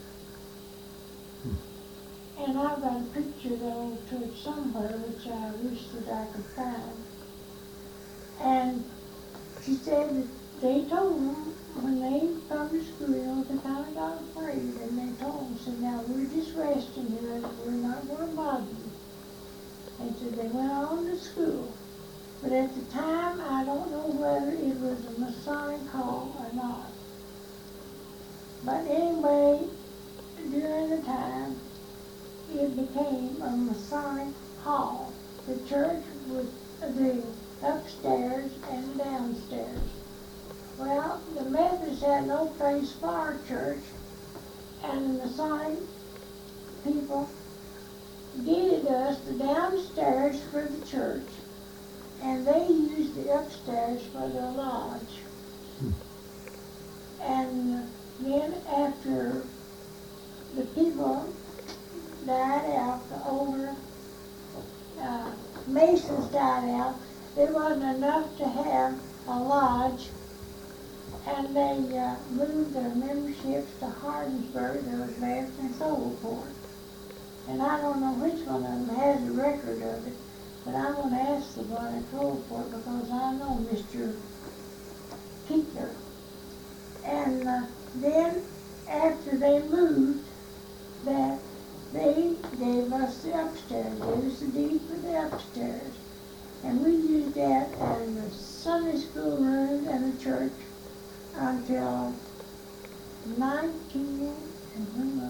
[SPEAKER 2] And I've got a picture of the old church somewhere, which I wish that I could find. And she said that they told them when they come to school, you know, they kind of got afraid, and they told them, said, now we're just resting here, we're not going to bother you. And so they went on to school. But at the time, I don't know whether it was a Masonic hall or not. But anyway, during the time, it became a Masonic hall. The church was the upstairs and downstairs. Well, the Methodists had no place for our church, and the Masonic people deeded us the downstairs for the church, and they used the upstairs for their lodge. Hmm. And then after the people died out, the older uh, Masons died out, there wasn't enough to have a lodge, and they uh, moved their memberships to Hardinsburg, that was left in Cloverport. And I don't know which one of them has a record of it, but I'm going to ask the one at Cloverport because I know Mister Keeper. And uh, then after they moved, that they gave us the upstairs, gave us the deed for the upstairs. And we used that in the Sunday school room and the church until nineteen And when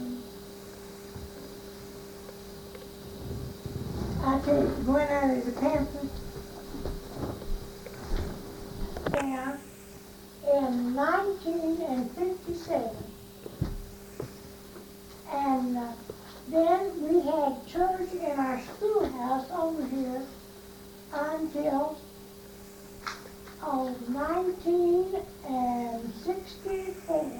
[SPEAKER 2] was I tell you, when I was a pamphlet, yeah, in nineteen fifty-seven. And uh, then we had church in our schoolhouse over here until oh, nineteen sixty-four.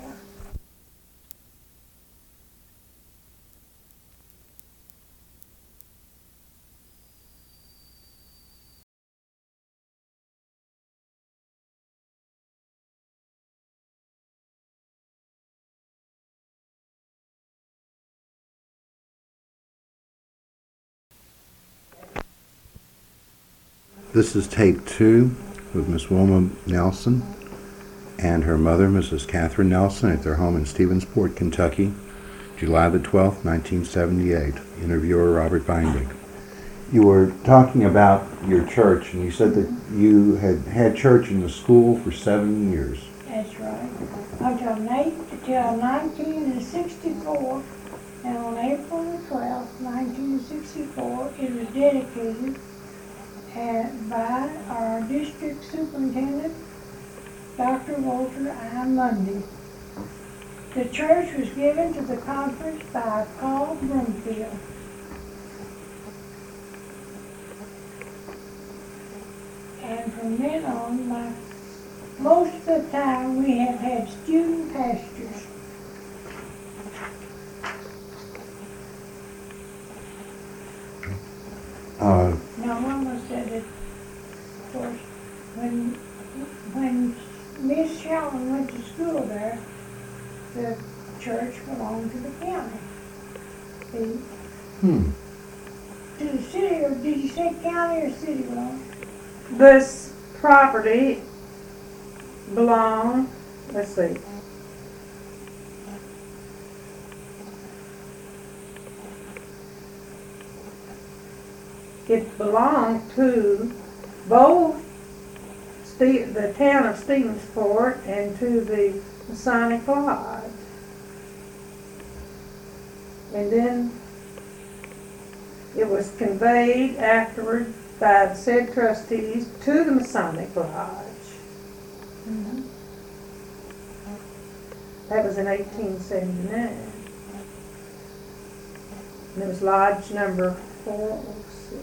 [SPEAKER 1] This is tape two with Miss Wilma Nelson and her mother, Missus Catherine Nelson, at their home in Stephensport, Kentucky, July the twelfth, nineteen seventy-eight. Interviewer Robert Beindick. You were talking about your church, and you said that you had had church in the school for seven years.
[SPEAKER 2] That's right. Until nineteen sixty-four, and on April the twelfth, nineteen sixty-four, it was dedicated and by our district superintendent, Doctor Walter I. Mundy. The church was given to the conference by Paul Broomfield. And from then on, my, most of the time we have had student pastors.
[SPEAKER 1] Uh,
[SPEAKER 2] Now, Mama said that, of course, when, when Miss Sheldon went to school there, the church belonged to the county. The,
[SPEAKER 1] hmm.
[SPEAKER 2] to the city, or did you say county or city belonged?
[SPEAKER 3] This property belonged, let's see, it belonged to both Ste- the town of Stephensport and to the Masonic Lodge. And then it was conveyed afterward by the said trustees to the Masonic Lodge.
[SPEAKER 2] Mm-hmm.
[SPEAKER 3] That was in eighteen seventy-nine. And it was lodge number four oh six.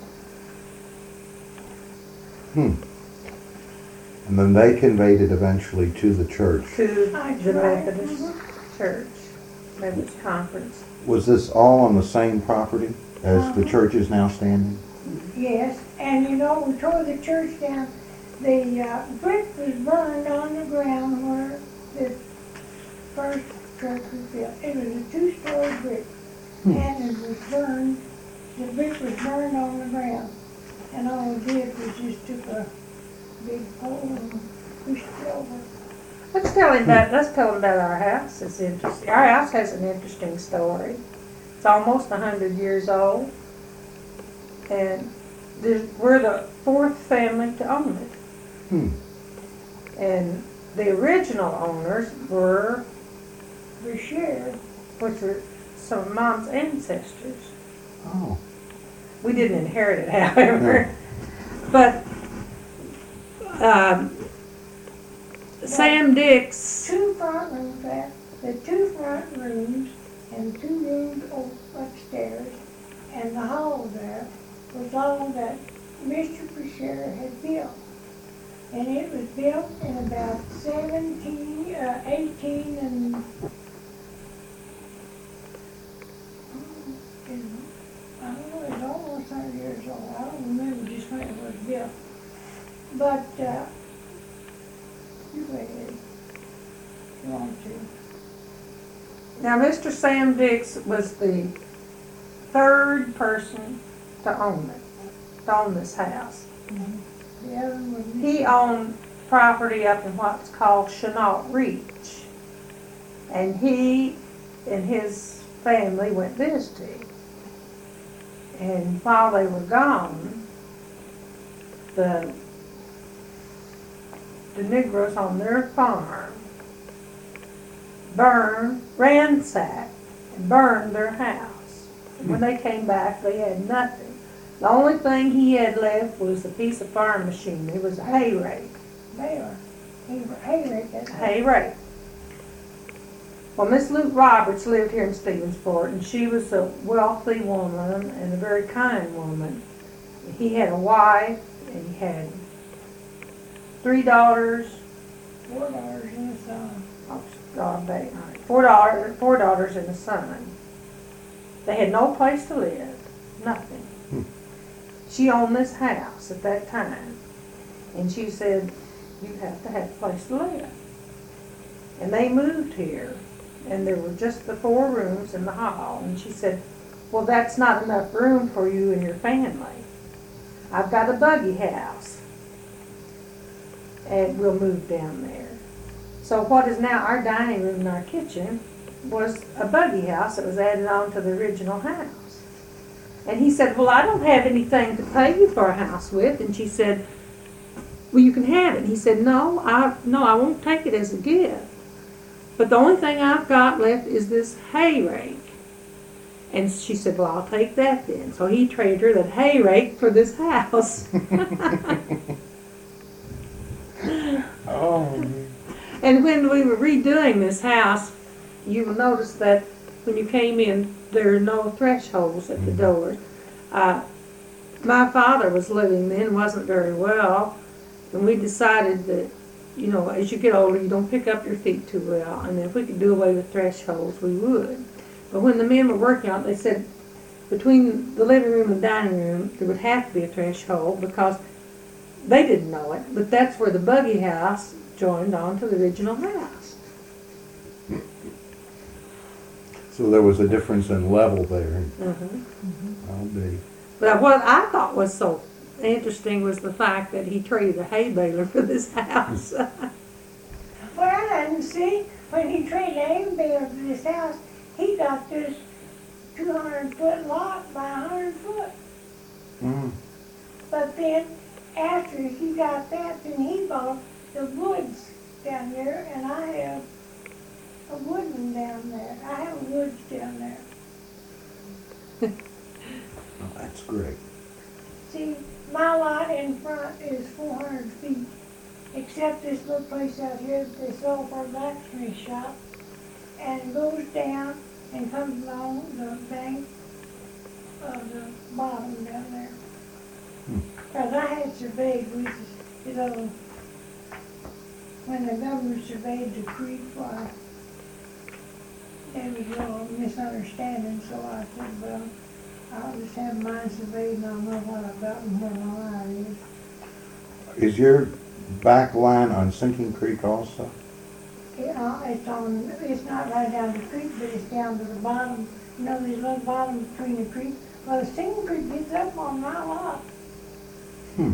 [SPEAKER 1] Hmm. And then they conveyed it eventually to the church.
[SPEAKER 3] To
[SPEAKER 2] That's
[SPEAKER 3] the
[SPEAKER 2] right.
[SPEAKER 3] Methodist
[SPEAKER 2] Mhm.
[SPEAKER 3] Church, Methodist Conference.
[SPEAKER 1] Was this all on the same property as the
[SPEAKER 2] Uh-huh.
[SPEAKER 1] church is now standing?
[SPEAKER 2] Yes, and you know, we tore the church down. The uh, brick was burned on the ground where the first church was built. It was a two-story brick,
[SPEAKER 1] Hmm.
[SPEAKER 2] and it was burned. The brick was burned on the ground, and all we did was just took a big pole and pushed it over.
[SPEAKER 3] Let's tell him about, let's tell him about our house. It's interesting. Our house has an interesting story. It's almost a hundred years old, and there's- we're the fourth family to own it.
[SPEAKER 1] Hmm.
[SPEAKER 3] And the original owners were,
[SPEAKER 2] We shared.
[SPEAKER 3] which were some of Mom's ancestors.
[SPEAKER 1] Oh.
[SPEAKER 3] We didn't inherit it, however. But um, Sam Dix,
[SPEAKER 2] Two front rooms there, the two front rooms and two rooms o- upstairs, and the hall there was all that Mister Brashear had built. And it was built in about seventeen, uh, eighteen and I don't know, it's almost hundred years old. I don't remember just when it was built. But, uh, you wait, if you want to.
[SPEAKER 3] now Mister Sam Dix was the third person to own it, to own this house.
[SPEAKER 2] The other was.
[SPEAKER 3] He owned property up in what's called Chenault Reach. And he and his family went visiting. And while they were gone, the, the Negroes on their farm burned, ransacked, and burned their house. And when they came back, they had nothing. The only thing he had left was a piece of farm machinery. It was a hay rake.
[SPEAKER 2] They are, he were hated
[SPEAKER 3] A
[SPEAKER 2] at
[SPEAKER 3] hay rake. Well, Miss Luke Roberts lived here in Stephensport, and she was a wealthy woman and a very kind woman. He had a wife, and he had three daughters,
[SPEAKER 2] four dollars in the sun.
[SPEAKER 3] oh, God, they, four daughters, four daughters and a son. They had no place to live, nothing.
[SPEAKER 1] Hmm.
[SPEAKER 3] She owned this house at that time, and she said, "You have to have a place to live." And they moved here, and there were just the four rooms in the hall. And she said, "Well, that's not enough room for you and your family. I've got a buggy house, and we'll move down there." So what is now our dining room and our kitchen was a buggy house that was added on to the original house. And he said, "Well, I don't have anything to pay you for a house with." And she said, "Well, you can have it." And he said, "No, I no, I won't take it as a gift. But the only thing I've got left is this hay rake." And she said, "Well, I'll take that then." So he traded her that hay rake for this house.
[SPEAKER 1] Oh,
[SPEAKER 3] And when we were redoing this house, you will notice that when you came in, there are no thresholds at the doors. Uh, my father was living then, wasn't very well, and we decided that, you know, as you get older, you don't pick up your feet too well, and if we could do away with thresholds, we would. But when the men were working on it, they said between the living room and dining room, there would have to be a threshold because they didn't know it, but that's where the buggy house joined on to the original house.
[SPEAKER 1] so there was a difference in level there.
[SPEAKER 3] Mm-hmm.
[SPEAKER 1] I'll be.
[SPEAKER 3] But what I thought was so interesting was the fact that he traded a hay baler for this house.
[SPEAKER 2] Well, and see, when he traded hay baler for this house, he got this two hundred foot lot by one hundred foot.
[SPEAKER 1] Mm.
[SPEAKER 2] But then, after he got that, then he bought the woods down there, and I have a wooden down there. I have woods down there.
[SPEAKER 1] Oh, that's great.
[SPEAKER 2] See, my lot in front is four hundred feet, except this little place out here that they sold for a blacksmith shop, and it goes down and comes along the bank of the bottom down there.
[SPEAKER 1] Hmm.
[SPEAKER 2] Because I had surveyed with, you know, when the government surveyed the creek, why, there was a little misunderstanding, so I said, well, I'll just have mine surveyed and I'll know what I've got and where my line is.
[SPEAKER 1] Is your back line on Sinking Creek also?
[SPEAKER 2] Yeah, it's on, it's not right down the creek, but it's down to the bottom, you know, there's a little bottom between the creek. Well, the Singing Creek gets up on my lot.
[SPEAKER 1] Hmm.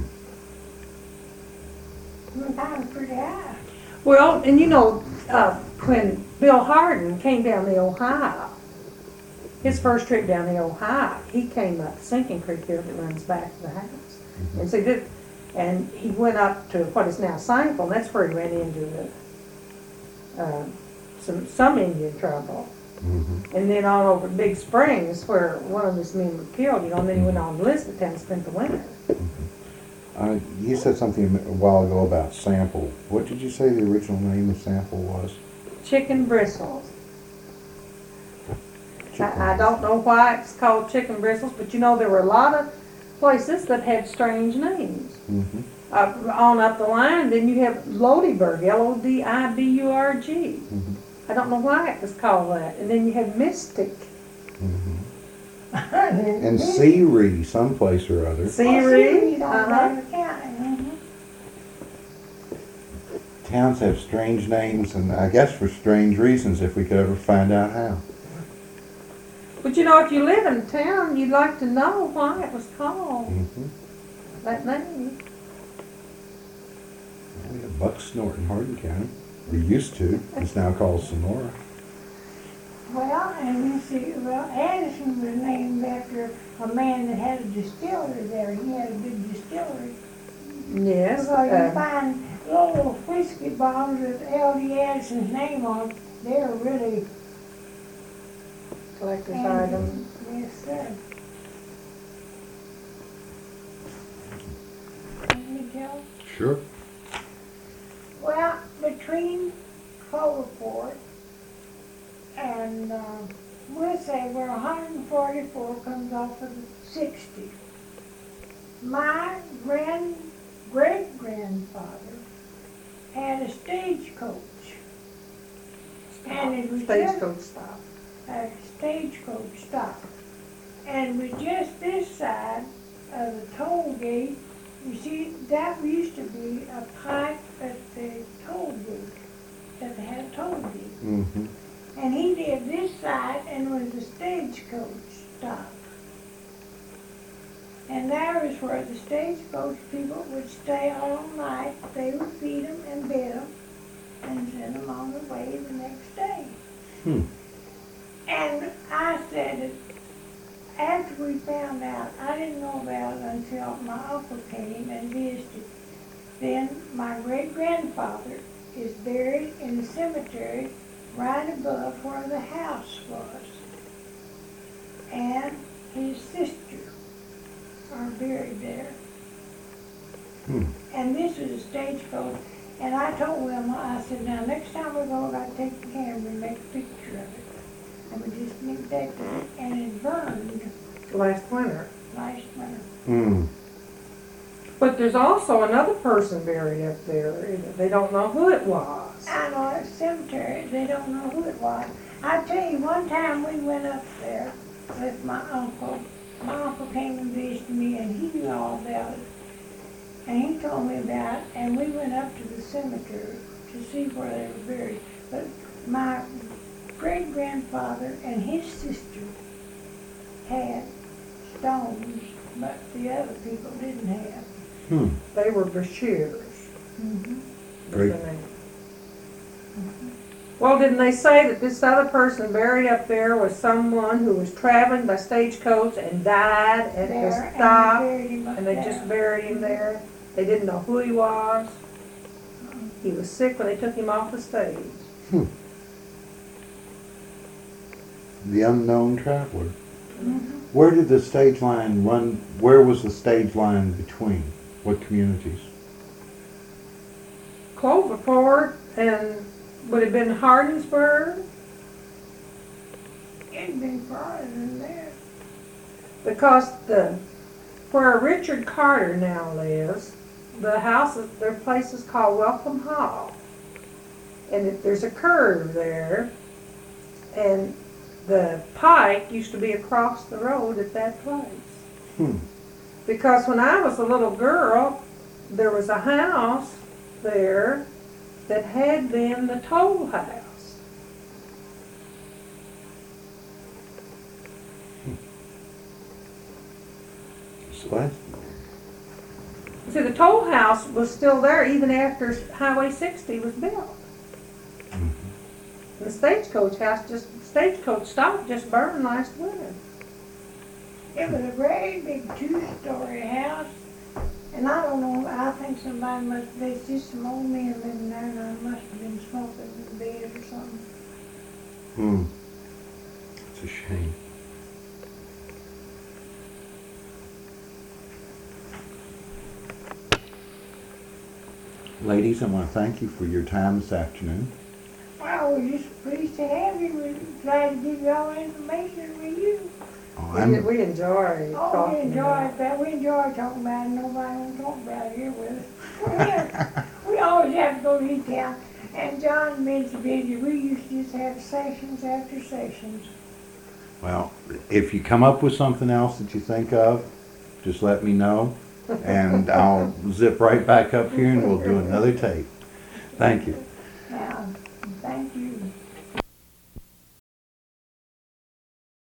[SPEAKER 2] It's kind of pretty high.
[SPEAKER 3] Well, and you know, uh, when Bill Hardin came down the Ohio, his first trip down the Ohio, he came up Sinking Creek here that runs back to the house.
[SPEAKER 1] Mm-hmm.
[SPEAKER 3] And so did, and he went up to what is now Signville, and that's where he ran into the, uh, some some Indian trouble.
[SPEAKER 1] Mm-hmm.
[SPEAKER 3] And then on over to Big Springs, where one of his men was killed, you know, and then he went on to Elizabethtown and spent the winter.
[SPEAKER 1] Uh, you said something a while ago about Sample. What did you say the original name of Sample was?
[SPEAKER 3] Chicken bristles.
[SPEAKER 1] Chicken.
[SPEAKER 3] I, I don't know why it's called chicken bristles, but you know, there were a lot of places that had strange names.
[SPEAKER 1] Mm-hmm.
[SPEAKER 3] Uh, on up the line, then you have Lodiburg, L O D I B U R G.
[SPEAKER 1] Mm-hmm.
[SPEAKER 3] I don't know why it was called that. And then you have Mystic.
[SPEAKER 1] Mm-hmm. And Searee, someplace or other.
[SPEAKER 3] Searee.
[SPEAKER 2] Oh,
[SPEAKER 3] Uh-huh.
[SPEAKER 2] uh-huh.
[SPEAKER 1] Towns have strange names, and I guess for strange reasons, if we could ever find out how.
[SPEAKER 3] But you know, if you live in town, you'd like to know why it was called
[SPEAKER 1] Mm-hmm.
[SPEAKER 3] that name.
[SPEAKER 1] We have Bucksnort in Hardin County. We used to. It's now called Sonora.
[SPEAKER 2] Well, and you see, well, Addison was named after a man that had a distillery there. He had a big distillery.
[SPEAKER 3] Yes.
[SPEAKER 2] Because you
[SPEAKER 3] uh,
[SPEAKER 2] find little whiskey bottles with L D Addison's name on it, they're really
[SPEAKER 3] Collector's
[SPEAKER 2] handy.
[SPEAKER 3] item.
[SPEAKER 2] Yes, sir. Want me to tell?
[SPEAKER 1] Sure.
[SPEAKER 2] Well, between Cloverport and, uh, we'll say where one hundred forty-four comes off of the sixty. My grand, great-grandfather had a stagecoach. And it was just
[SPEAKER 3] Stagecoach stop.
[SPEAKER 2] a stagecoach stop. And with just this side of the toll gate, you see, that used to be a pipe at the toll gate, that they had a toll gate.
[SPEAKER 1] Mm-hmm.
[SPEAKER 2] And he did this side and was a stagecoach stop. And there was where the stagecoach people would stay all night. They would feed them and bed them and send them on their way the next day.
[SPEAKER 1] Hmm.
[SPEAKER 2] And I said, it, after we found out, I didn't know about it until my uncle came and visited. Then my great-grandfather is buried in the cemetery right above where the house was. And his sister are buried there.
[SPEAKER 1] Hmm.
[SPEAKER 2] And this was a stagecoach. And I told Wilma, I said, now next time we go, I take the camera and make a picture of it. And we just nicked that, and it burned
[SPEAKER 3] Last winter.
[SPEAKER 2] last winter.
[SPEAKER 1] Mm.
[SPEAKER 3] But there's also another person buried up there. They don't know who it was.
[SPEAKER 2] I know it's cemetery, they don't know who it was. I tell you, one time we went up there with my uncle. My uncle came and visited me, and he knew all about it. And he told me about it, and we went up to the cemetery to see where they were buried. But my great-grandfather and his sister had stones, but the other people didn't have.
[SPEAKER 1] Hmm.
[SPEAKER 3] They were Bashirs.
[SPEAKER 2] Mm-hmm.
[SPEAKER 1] Great.
[SPEAKER 3] Well, didn't they say that this other person buried up there was someone who was traveling by stagecoach and died at
[SPEAKER 2] There,
[SPEAKER 3] the
[SPEAKER 2] and
[SPEAKER 3] stop,
[SPEAKER 2] they buried him up
[SPEAKER 3] and they
[SPEAKER 2] there.
[SPEAKER 3] just buried him there? They didn't know who he was. He was sick when they took him off the stage.
[SPEAKER 1] The unknown traveler.
[SPEAKER 2] Mhm.
[SPEAKER 1] Where did the stage line run? Where was the stage line between? What communities?
[SPEAKER 3] Cloverport and would have been Hardinsburg,
[SPEAKER 2] It'd been farther than that.
[SPEAKER 3] because the where Richard Carter now lives, the house, their place is called Welcome Hall, and it, there's a curve there, and the pike used to be across the road at that place.
[SPEAKER 1] Hmm.
[SPEAKER 3] Because when I was a little girl, there was a house there that had been the toll house.
[SPEAKER 1] So that's,
[SPEAKER 3] See, the toll house was still there even after Highway sixty was built.
[SPEAKER 1] mhm.
[SPEAKER 3] And the stagecoach house, just stagecoach stop just burned last winter.
[SPEAKER 2] It was a very big two-story house, and I don't know, I think somebody must, there's just some old men living there, and I must have been smoking in the bed or something.
[SPEAKER 1] Hmm. It's a shame. Ladies, I want to thank you for your time this afternoon.
[SPEAKER 2] Well, we're just pleased to have you, we're glad to give you all the information we use.
[SPEAKER 1] Oh,
[SPEAKER 3] We,
[SPEAKER 1] I'm,
[SPEAKER 3] we enjoy
[SPEAKER 2] Oh, we
[SPEAKER 3] talking
[SPEAKER 2] enjoy
[SPEAKER 3] about
[SPEAKER 2] it, but we enjoy talking about it, nobody wants to talk about it here with us. We're here. We always have to go to E-Town, and John mentioned busy, we used to just have sessions after sessions.
[SPEAKER 1] well, if you come up with something else that you think of, just let me know, and I'll zip right back up here and we'll do another tape. Thank you.